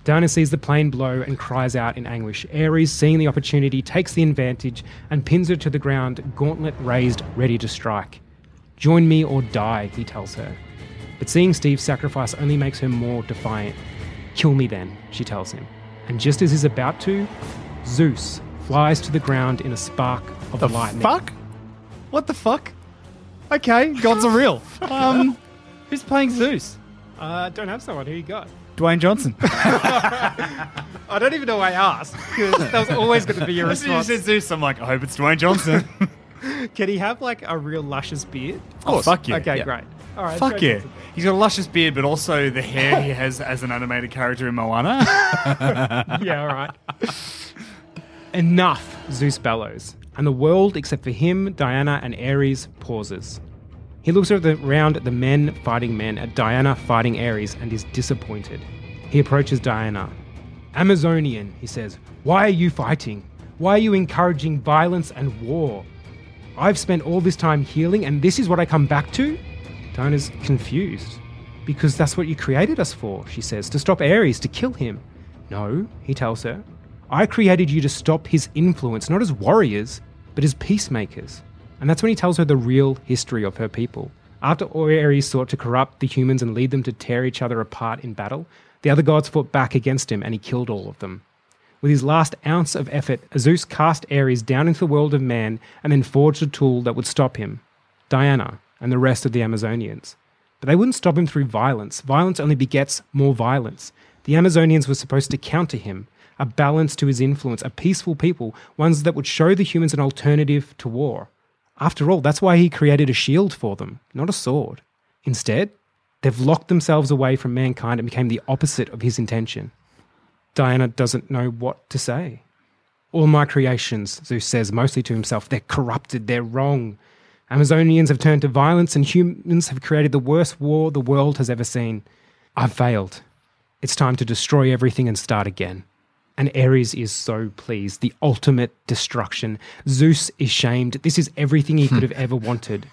Diana sees the plane blow and cries out in anguish. Ares, seeing the opportunity, takes the advantage and pins her to the ground, gauntlet raised, ready to strike. "Join me or die," he tells her. But seeing Steve's sacrifice only makes her more defiant. "Kill me then," she tells him. And just as he's about to, Zeus flies to the ground in a spark of lightning. Fuck? What the fuck? Okay, gods are real. Who's playing Zeus? Don't have someone. Who you got? Dwayne Johnson. I don't even know why I asked, because that was always going to be your As soon as response. you said Zeus, I'm like, I hope it's Dwayne Johnson. Can he have like a real luscious beard? Of course. Fuck yeah. Okay, Yeah. great. All right. Fuck Dwayne yeah. Johnson. He's got a luscious beard, but also the hair he has as an animated character in Moana. Yeah, all right. Enough, Zeus bellows. And the world, except for him, Diana, and Ares, pauses. He looks around at the men fighting men, at Diana fighting Ares, and is disappointed. He approaches Diana. "Amazonian," he says, "why are you fighting? Why are you encouraging violence and war? I've spent all this time healing, and this is what I come back to?" Diana's confused. "Because that's what you created us for," she says, "to stop Ares, to kill him." "No," he tells her. "I created you to stop his influence, not as warriors, but as peacemakers." And that's when he tells her the real history of her people. After Ares sought to corrupt the humans and lead them to tear each other apart in battle, the other gods fought back against him and he killed all of them. With his last ounce of effort, Zeus cast Ares down into the world of man and then forged a tool that would stop him, Diana and the rest of the Amazonians. But they wouldn't stop him through violence. Violence only begets more violence. The Amazonians were supposed to counter him, a balance to his influence, a peaceful people, ones that would show the humans an alternative to war. After all, that's why he created a shield for them, not a sword. Instead, they've locked themselves away from mankind and became the opposite of his intention. Diana doesn't know what to say. "All my creations," Zeus says, mostly to himself, "they're corrupted, they're wrong. Amazonians have turned to violence and humans have created the worst war the world has ever seen. I've failed. It's time to destroy everything and start again." And Ares is so pleased. The ultimate destruction. Zeus is shamed. This is everything he could have ever wanted.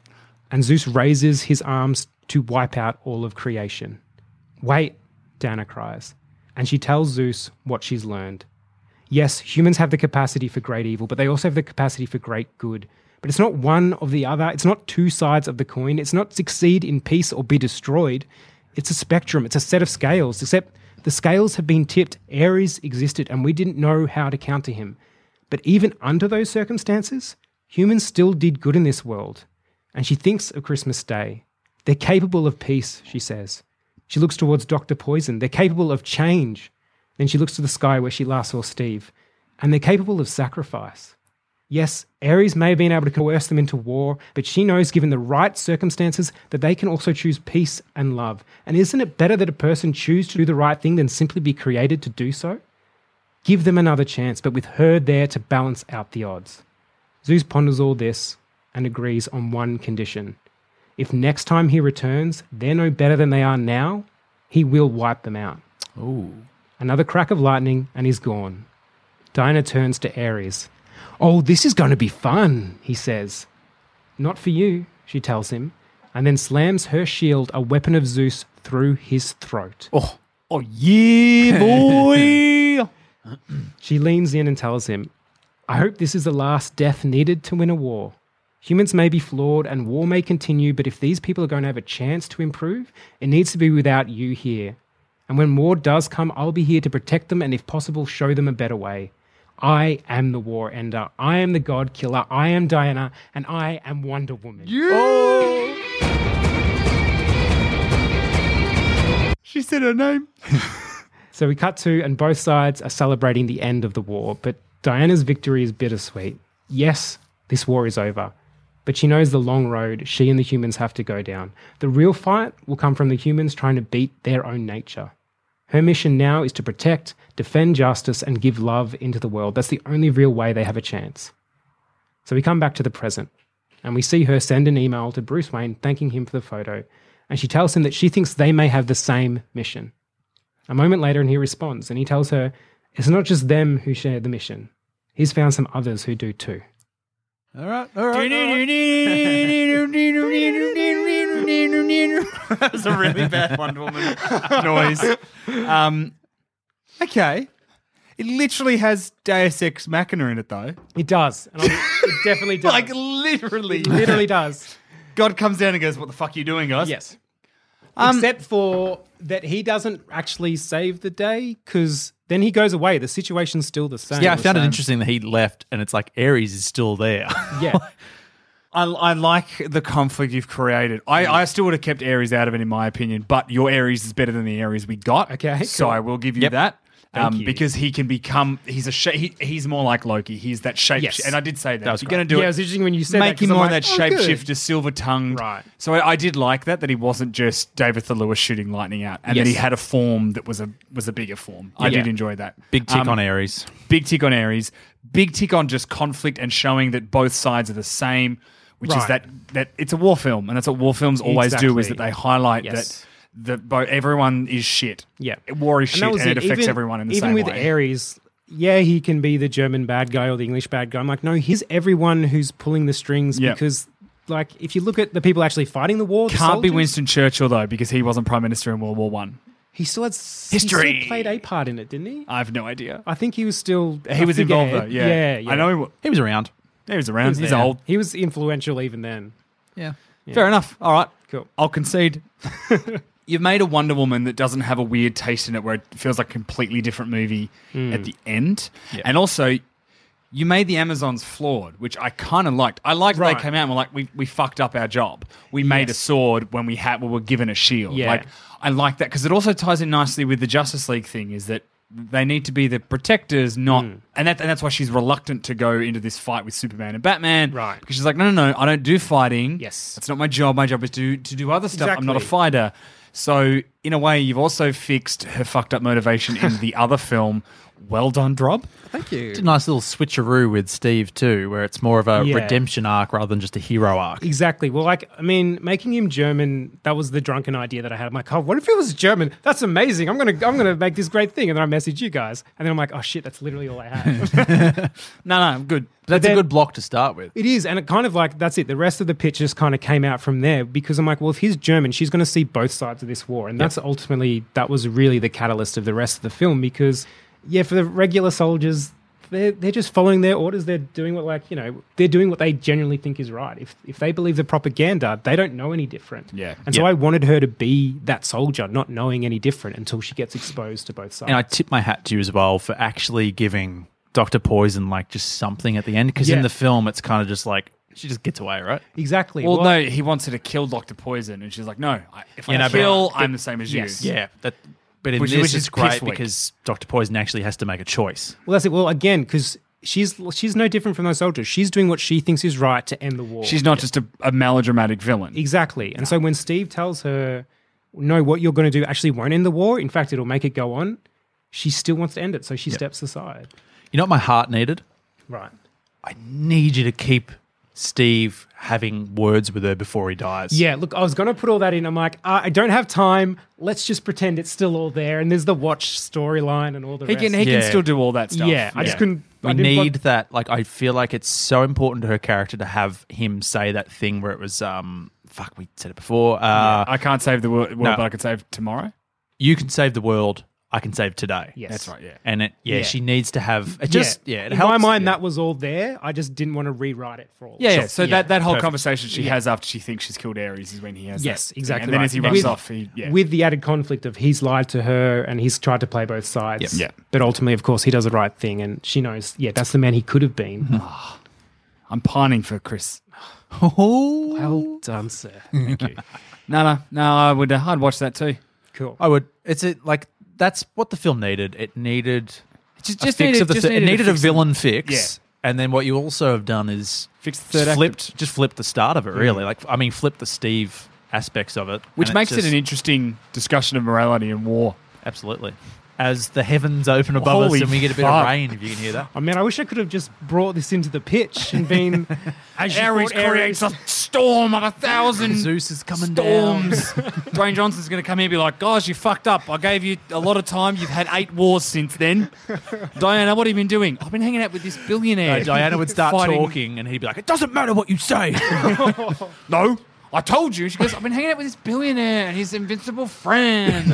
And Zeus raises his arms to wipe out all of creation. "Wait," Diana cries. And she tells Zeus what she's learned. Yes, humans have the capacity for great evil, but they also have the capacity for great good. But it's not one or the other. It's not two sides of the coin. It's not succeed in peace or be destroyed. It's a spectrum. It's a set of scales, except the scales have been tipped. Ares existed and we didn't know how to counter him. But even under those circumstances, humans still did good in this world. And she thinks of Christmas Day. They're capable of peace, she says. She looks towards Dr. Poison. They're capable of change. Then she looks to the sky where she last saw Steve. And they're capable of sacrifice. Yes, Ares may have been able to coerce them into war, but she knows, given the right circumstances, that they can also choose peace and love. And isn't it better that a person choose to do the right thing than simply be created to do so? Give them another chance, but with her there to balance out the odds. Zeus ponders all this and agrees on one condition. If next time he returns, they're no better than they are now, he will wipe them out. Ooh. Another crack of lightning and he's gone. Diana turns to Ares. "Oh, this is going to be fun," he says. "Not for you," she tells him, and then slams her shield, a weapon of Zeus, through his throat. Oh yeah, boy! She leans in and tells him, "I hope this is the last death needed to win a war. Humans may be flawed and war may continue, but if these people are going to have a chance to improve, it needs to be without you here. And when war does come, I'll be here to protect them and if possible, show them a better way. I am the war ender. I am the god killer. I am Diana, and I am Wonder Woman." Yeah! She said her name. So we cut to, and both sides are celebrating the end of the war, but Diana's victory is bittersweet. Yes, this war is over, but she knows the long road she and the humans have to go down. The real fight will come from the humans trying to beat their own nature. Her mission now is to protect, defend justice, and give love into the world. That's the only real way they have a chance. So we come back to the present, and we see her send an email to Bruce Wayne thanking him for the photo, and she tells him that she thinks they may have the same mission. A moment later, and he responds, and he tells her it's not just them who share the mission. He's found some others who do too. All right. That was a really bad Wonder Woman noise. Okay. It literally has Deus Ex Machina in it, though. It does. And it definitely does. Like, literally. It literally does. God comes down and goes, what the fuck are you doing, guys? Yes. Except for that he doesn't actually save the day because then he goes away. The situation's still the same. Yeah, I found it interesting that he left and it's like Ares is still there. Yeah. I like the conflict you've created. I still would have kept Ares out of it, in my opinion, but your Ares is better than the Ares we got. Okay, So cool. I will give you that. Thank you. Because he can become, he's more like Loki. He's that shape, Yes. and I did say that. That was If you're going to do Yeah, it, it was interesting when you said make that, 'cause him I'm more like, that oh, good. shapeshifter, silver-tongued. Right. So I did like that he wasn't just David Thewlis shooting lightning out, and that he Yes. had a form that was a bigger form. I did enjoy that. Big tick on Ares. Big tick on Ares. Big tick on just conflict and showing that both sides are the same, which is Right. that it's a war film, and that's what war films always do, is Exactly. that they highlight Yes. that everyone is shit. Yeah. War is shit, that and was it affects Even- everyone in the even same with way. Ares, yeah, he can be the German bad guy or the English bad guy. I'm like, no, he's everyone who's pulling the strings Yeah. because, like, if you look at the people actually fighting the war, the Can't be soldiers, Winston Churchill, though, because he wasn't Prime Minister in World War One. He still had He History. still played a part in it, didn't he? I have no idea. I think he was still. He a was involved, though. figurehead. Yeah. I know He was around. he was around. He's there. old. He was influential even then. Yeah. Fair enough. All right. Cool. I'll concede. You've made a Wonder Woman that doesn't have a weird taste in it where it feels like a completely different movie at the end. Yeah. And also, you made the Amazons flawed, which I kind of liked. I liked Right. they came out and were like, we fucked up our job. We made a sword when we were given a shield. Yeah. Like, I like that because it also ties in nicely with the Justice League thing, is that they need to be the protectors, not... And that's why she's reluctant to go into this fight with Superman and Batman. Right. Because she's like, no, I don't do fighting. Yes. That's not my job. My job is to do other stuff. I'm not a Exactly. fighter. So, in a way, you've also fixed her fucked up motivation in the other film. Well done, Drob. Thank you. Did a nice little switcheroo with Steve too, where it's more of a Yeah. redemption arc rather than just a hero arc. Exactly. Well, like, I mean, making him German, that was the drunken idea that I had. I'm like, oh, what if he was German? That's amazing. I'm gonna make this great thing. And then I message you guys. And then I'm like, oh shit, that's literally all I have. No, I'm good. That's then- a good block to start with. It is, and it kind of like, that's it. The rest of the pitch just kind of came out from there because I'm like, well, if he's German, she's going to see both sides of this war. And that's ultimately, that was really the catalyst of the rest of the film because, yeah, for the regular soldiers, they're just following their orders. They're doing what, like, you know, they're doing what they genuinely think is right. If they believe the propaganda, they don't know any different. Yeah. And so I wanted her to be that soldier, not knowing any different until she gets exposed to both sides. And I tip my hat to you as well for actually giving Dr. Poison like just something at the end, because in Yeah. the film it's kind of just like she just gets away, right? Exactly. Well, no, he wants her to kill Dr. Poison. And she's like, no, if I kill, I'm the same as Yes. you. Yeah, but in Which this is it's great piss weak. because Dr. Poison actually has to make a choice. Well, that's it. Well, again, because she's no different from those soldiers. She's doing what she thinks is right to end the war. She's not just a melodramatic villain. Exactly. And so when Steve tells her, no, what you're going to do actually won't end the war, in fact, it'll make it go on, she still wants to end it. So she steps aside. You know what my heart needed? Right. I need you to keep Steve having words with her before he dies. Yeah, look, I was going to put all that in. I'm like, I don't have time. Let's just pretend it's still all there. And there's the Watch storyline and all the He rest. can still do all that stuff. Yeah, I just couldn't. We I didn't need want- that. Like, I feel like it's so important to her character to have him say that thing where it was, fuck, we said it before. I can't save the world, no. but I can save tomorrow. You can save the world. I can save today. Yes. That's right, yeah. And it, Yeah. she needs to have. It just, it in helps. my mind, yeah. that was all there. I just didn't want to rewrite it for all. Yeah. So that whole Perfect. conversation she has after she thinks she's killed Ares is when he has Yes, that. exactly. And then right. as he runs with, off, with the added conflict of he's lied to her and he's tried to play both sides. Yep. Yeah. But ultimately, of course, he does the right thing, and she knows. Yeah, that's the man he could have been. I'm pining for Chris. Well done, sir. Thank you. No, I'd watch that too. Cool. I would. It's a, like, that's what the film needed. It needed Just a fix of the it needed a villain fix. Yeah. And then what you also have done is Fix the third act. just flipped the start of it, really. Like, I mean, flip the Steve aspects of it. Which and makes it's it an interesting discussion of morality and war. Absolutely. As the heavens open above Holy us and we get a bit fuck. of rain, if you can hear that. I mean, I wish I could have just brought this into the pitch and been as you Ares brought creates a storm of 1,000 Zeus is coming down. storms. Dwayne Johnson's going to come here and be like, guys, you fucked up. I gave you a lot of time. You've had 8 wars since then. Diana, what have you been doing? I've been hanging out with this billionaire. Diana would start Fighting- talking and he'd be like, it doesn't matter what you say. No, I told you. She goes, I've been hanging out with this billionaire and his invincible friend.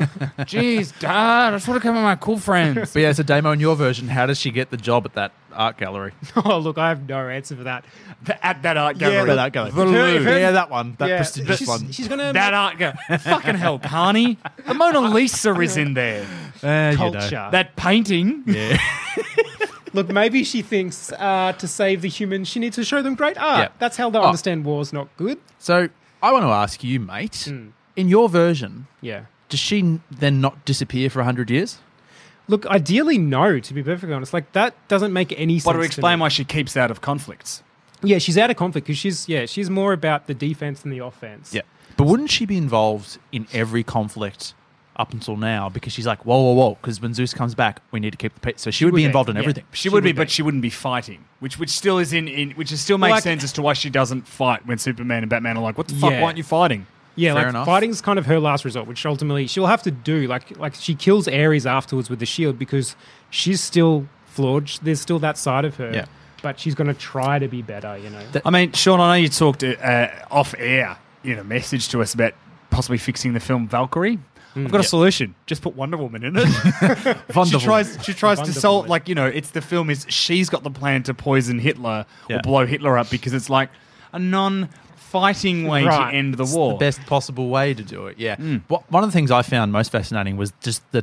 Jeez, Dad, I just want to come with my cool friends. But yeah, so Damo, in your version, how does she get the job at that art gallery? Oh, look, I have no answer for that. At that art gallery. Yeah, that gallery. The Louvre. Yeah, that one. That Yeah, prestigious one. She's going to... That art gallery. Fucking hell, Carney. The Mona Lisa is in there. culture. That painting. Yeah. Look, maybe she thinks to save the humans, she needs to show them great art. Yeah. That's how they'll understand war's not good. So I want to ask you, mate, in your version, Yeah. does she then not disappear for 100 years? Look, ideally, no, to be perfectly honest. Like, that doesn't make any sense. But to to explain me. why she keeps out of conflicts. Yeah, she's out of conflict because she's more about the defense than the offense. Yeah. But wouldn't she be involved in every conflict up until now? Because she's like, whoa, because when Zeus comes back, we need to keep the peace. So she would be involved in everything. She would be, but she wouldn't be fighting, which still is which still makes sense as to why she doesn't fight when Superman and Batman are like, what the fuck, why aren't you fighting? Yeah, Fair like enough. fighting's kind of her last resort, which ultimately she'll have to do. Like she kills Ares afterwards with the shield because she's still flawed. There's still that side of her. Yeah. But she's going to try to be better, you know. I mean, Sean, I know you talked off air in a message to us about possibly fixing the film Valkyrie. I've got a solution. Just put Wonder Woman in it. She tries to solve, like, you know, it's the film is she's got the plan to poison Hitler or blow Hitler up because it's like a non-fighting way to end the war. The best possible way to do it, yeah. One of the things I found most fascinating was just the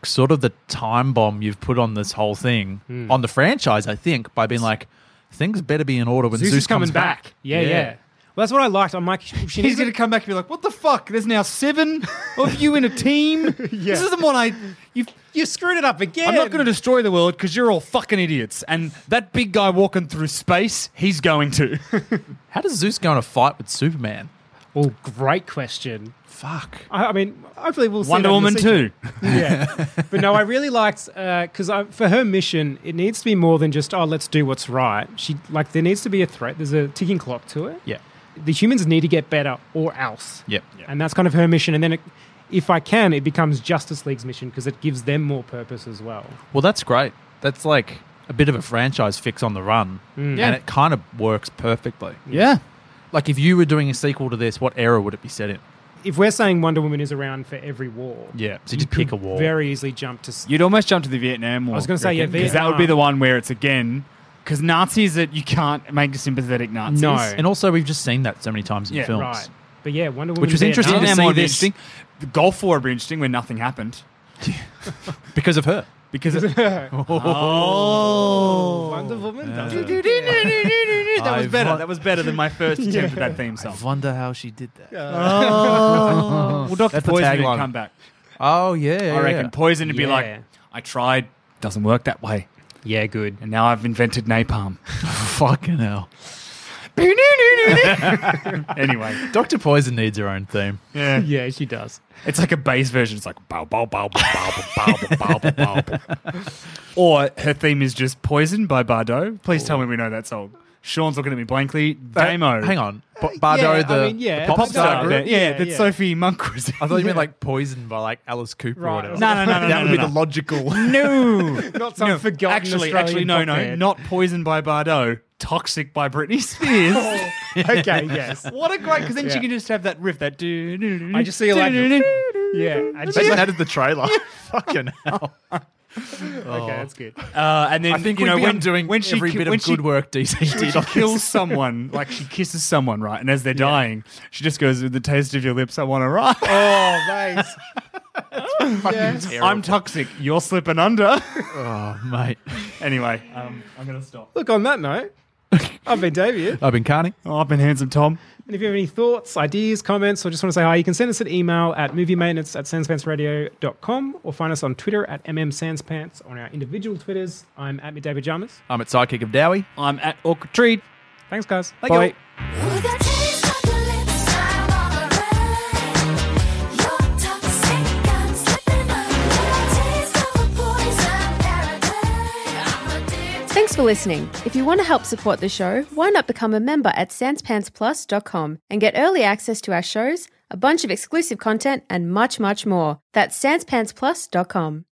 time bomb you've put on this whole thing, on the franchise, I think, by being like, things better be in order when Zeus comes back. Yeah. Well, that's what I liked. I'm like, He's going to come back and be like, what the fuck? There's now 7 of you in a team? This isn't what you screwed it up again. I'm not going to destroy the world because you're all fucking idiots. And that big guy walking through space, he's going to. How does Zeus go in a fight with Superman? Oh, great question. Fuck. I mean, hopefully we'll see Wonder that in the Woman sequel. 2. Yeah. But no, I really liked, because for her mission, it needs to be more than just, let's do what's right. There needs to be a threat. There's a ticking clock to it. Yeah. The humans need to get better or else. Yep. And that's kind of her mission. And then if I can, it becomes Justice League's mission because it gives them more purpose as well. Well, that's great. That's like a bit of a franchise fix on the run. And it kind of works perfectly. Yeah. Like, if you were doing a sequel to this, what era would it be set in? If we're saying Wonder Woman is around for every war, So you just pick a war. very easily jump to... You'd almost jump to the Vietnam War. I was going to say, because that would be the one where it's again... Because Nazis, that you can't make sympathetic Nazis. No. And also, we've just seen that so many times in films. Right. But yeah, Wonder Woman... Which was interesting to Vietnam see would be this. interesting. The Gulf War would be interesting when nothing happened. Because of her. Because of her. Wonder Woman does it. That was better. That was better than my first attempt at that theme song. I wonder how she did that. Well, Dr. That's the Poison would tagline. come back. Oh, yeah. I reckon Poison would be Yeah. like, I tried, doesn't work that way. Yeah, good. And now I've invented napalm. Fucking hell. Anyway. Dr. Poison needs her own theme. Yeah. Yeah, she does. It's like a bass version. It's like bow, bow, bow, bow, bow, bow, bow, bow, bow. Or her theme is just Poison by Bardot. Please tell me we know that song. Sean's looking at me blankly. Damo. Hang on. Bardot, the pop star group? That Sophie Monk was in. I thought you meant like Poison by like Alice Cooper or Right. whatever. No. That would be the logical. No. Not some forgotten Actually, Australian no. pop band. Not Poison by Bardot. Toxic by Britney Spears. Okay, yes. What a great, because then she can just have that riff, that do. I just see her like... Yeah. And Imagine that as the trailer. Fucking hell. Okay, that's good. And then I think you know when doing when she every bit of good work DC did. she kills someone, like she kisses someone, right? And as they're dying, she just goes, "With the taste of your lips, I want to ride." Oh, mate. I'm toxic. You're slipping under. Oh, mate. Anyway, I'm gonna stop. Look, on that note, I've been David. I've been Carney. Oh, I've been Handsome Tom. And if you have any thoughts, ideas, comments, or just want to say hi, you can send us an email at moviemanagement@sanspantsradio.com or find us on Twitter at mmsanspants. On our individual Twitters, I'm at McDavidJamas. I'm at Sidekick of Dowie. I'm at Orchid Tree. Thanks, guys. Thank you. Thanks for listening. If you want to help support the show, why not become a member at sanspantsplus.com and get early access to our shows, a bunch of exclusive content, and much, much more. That's sanspantsplus.com.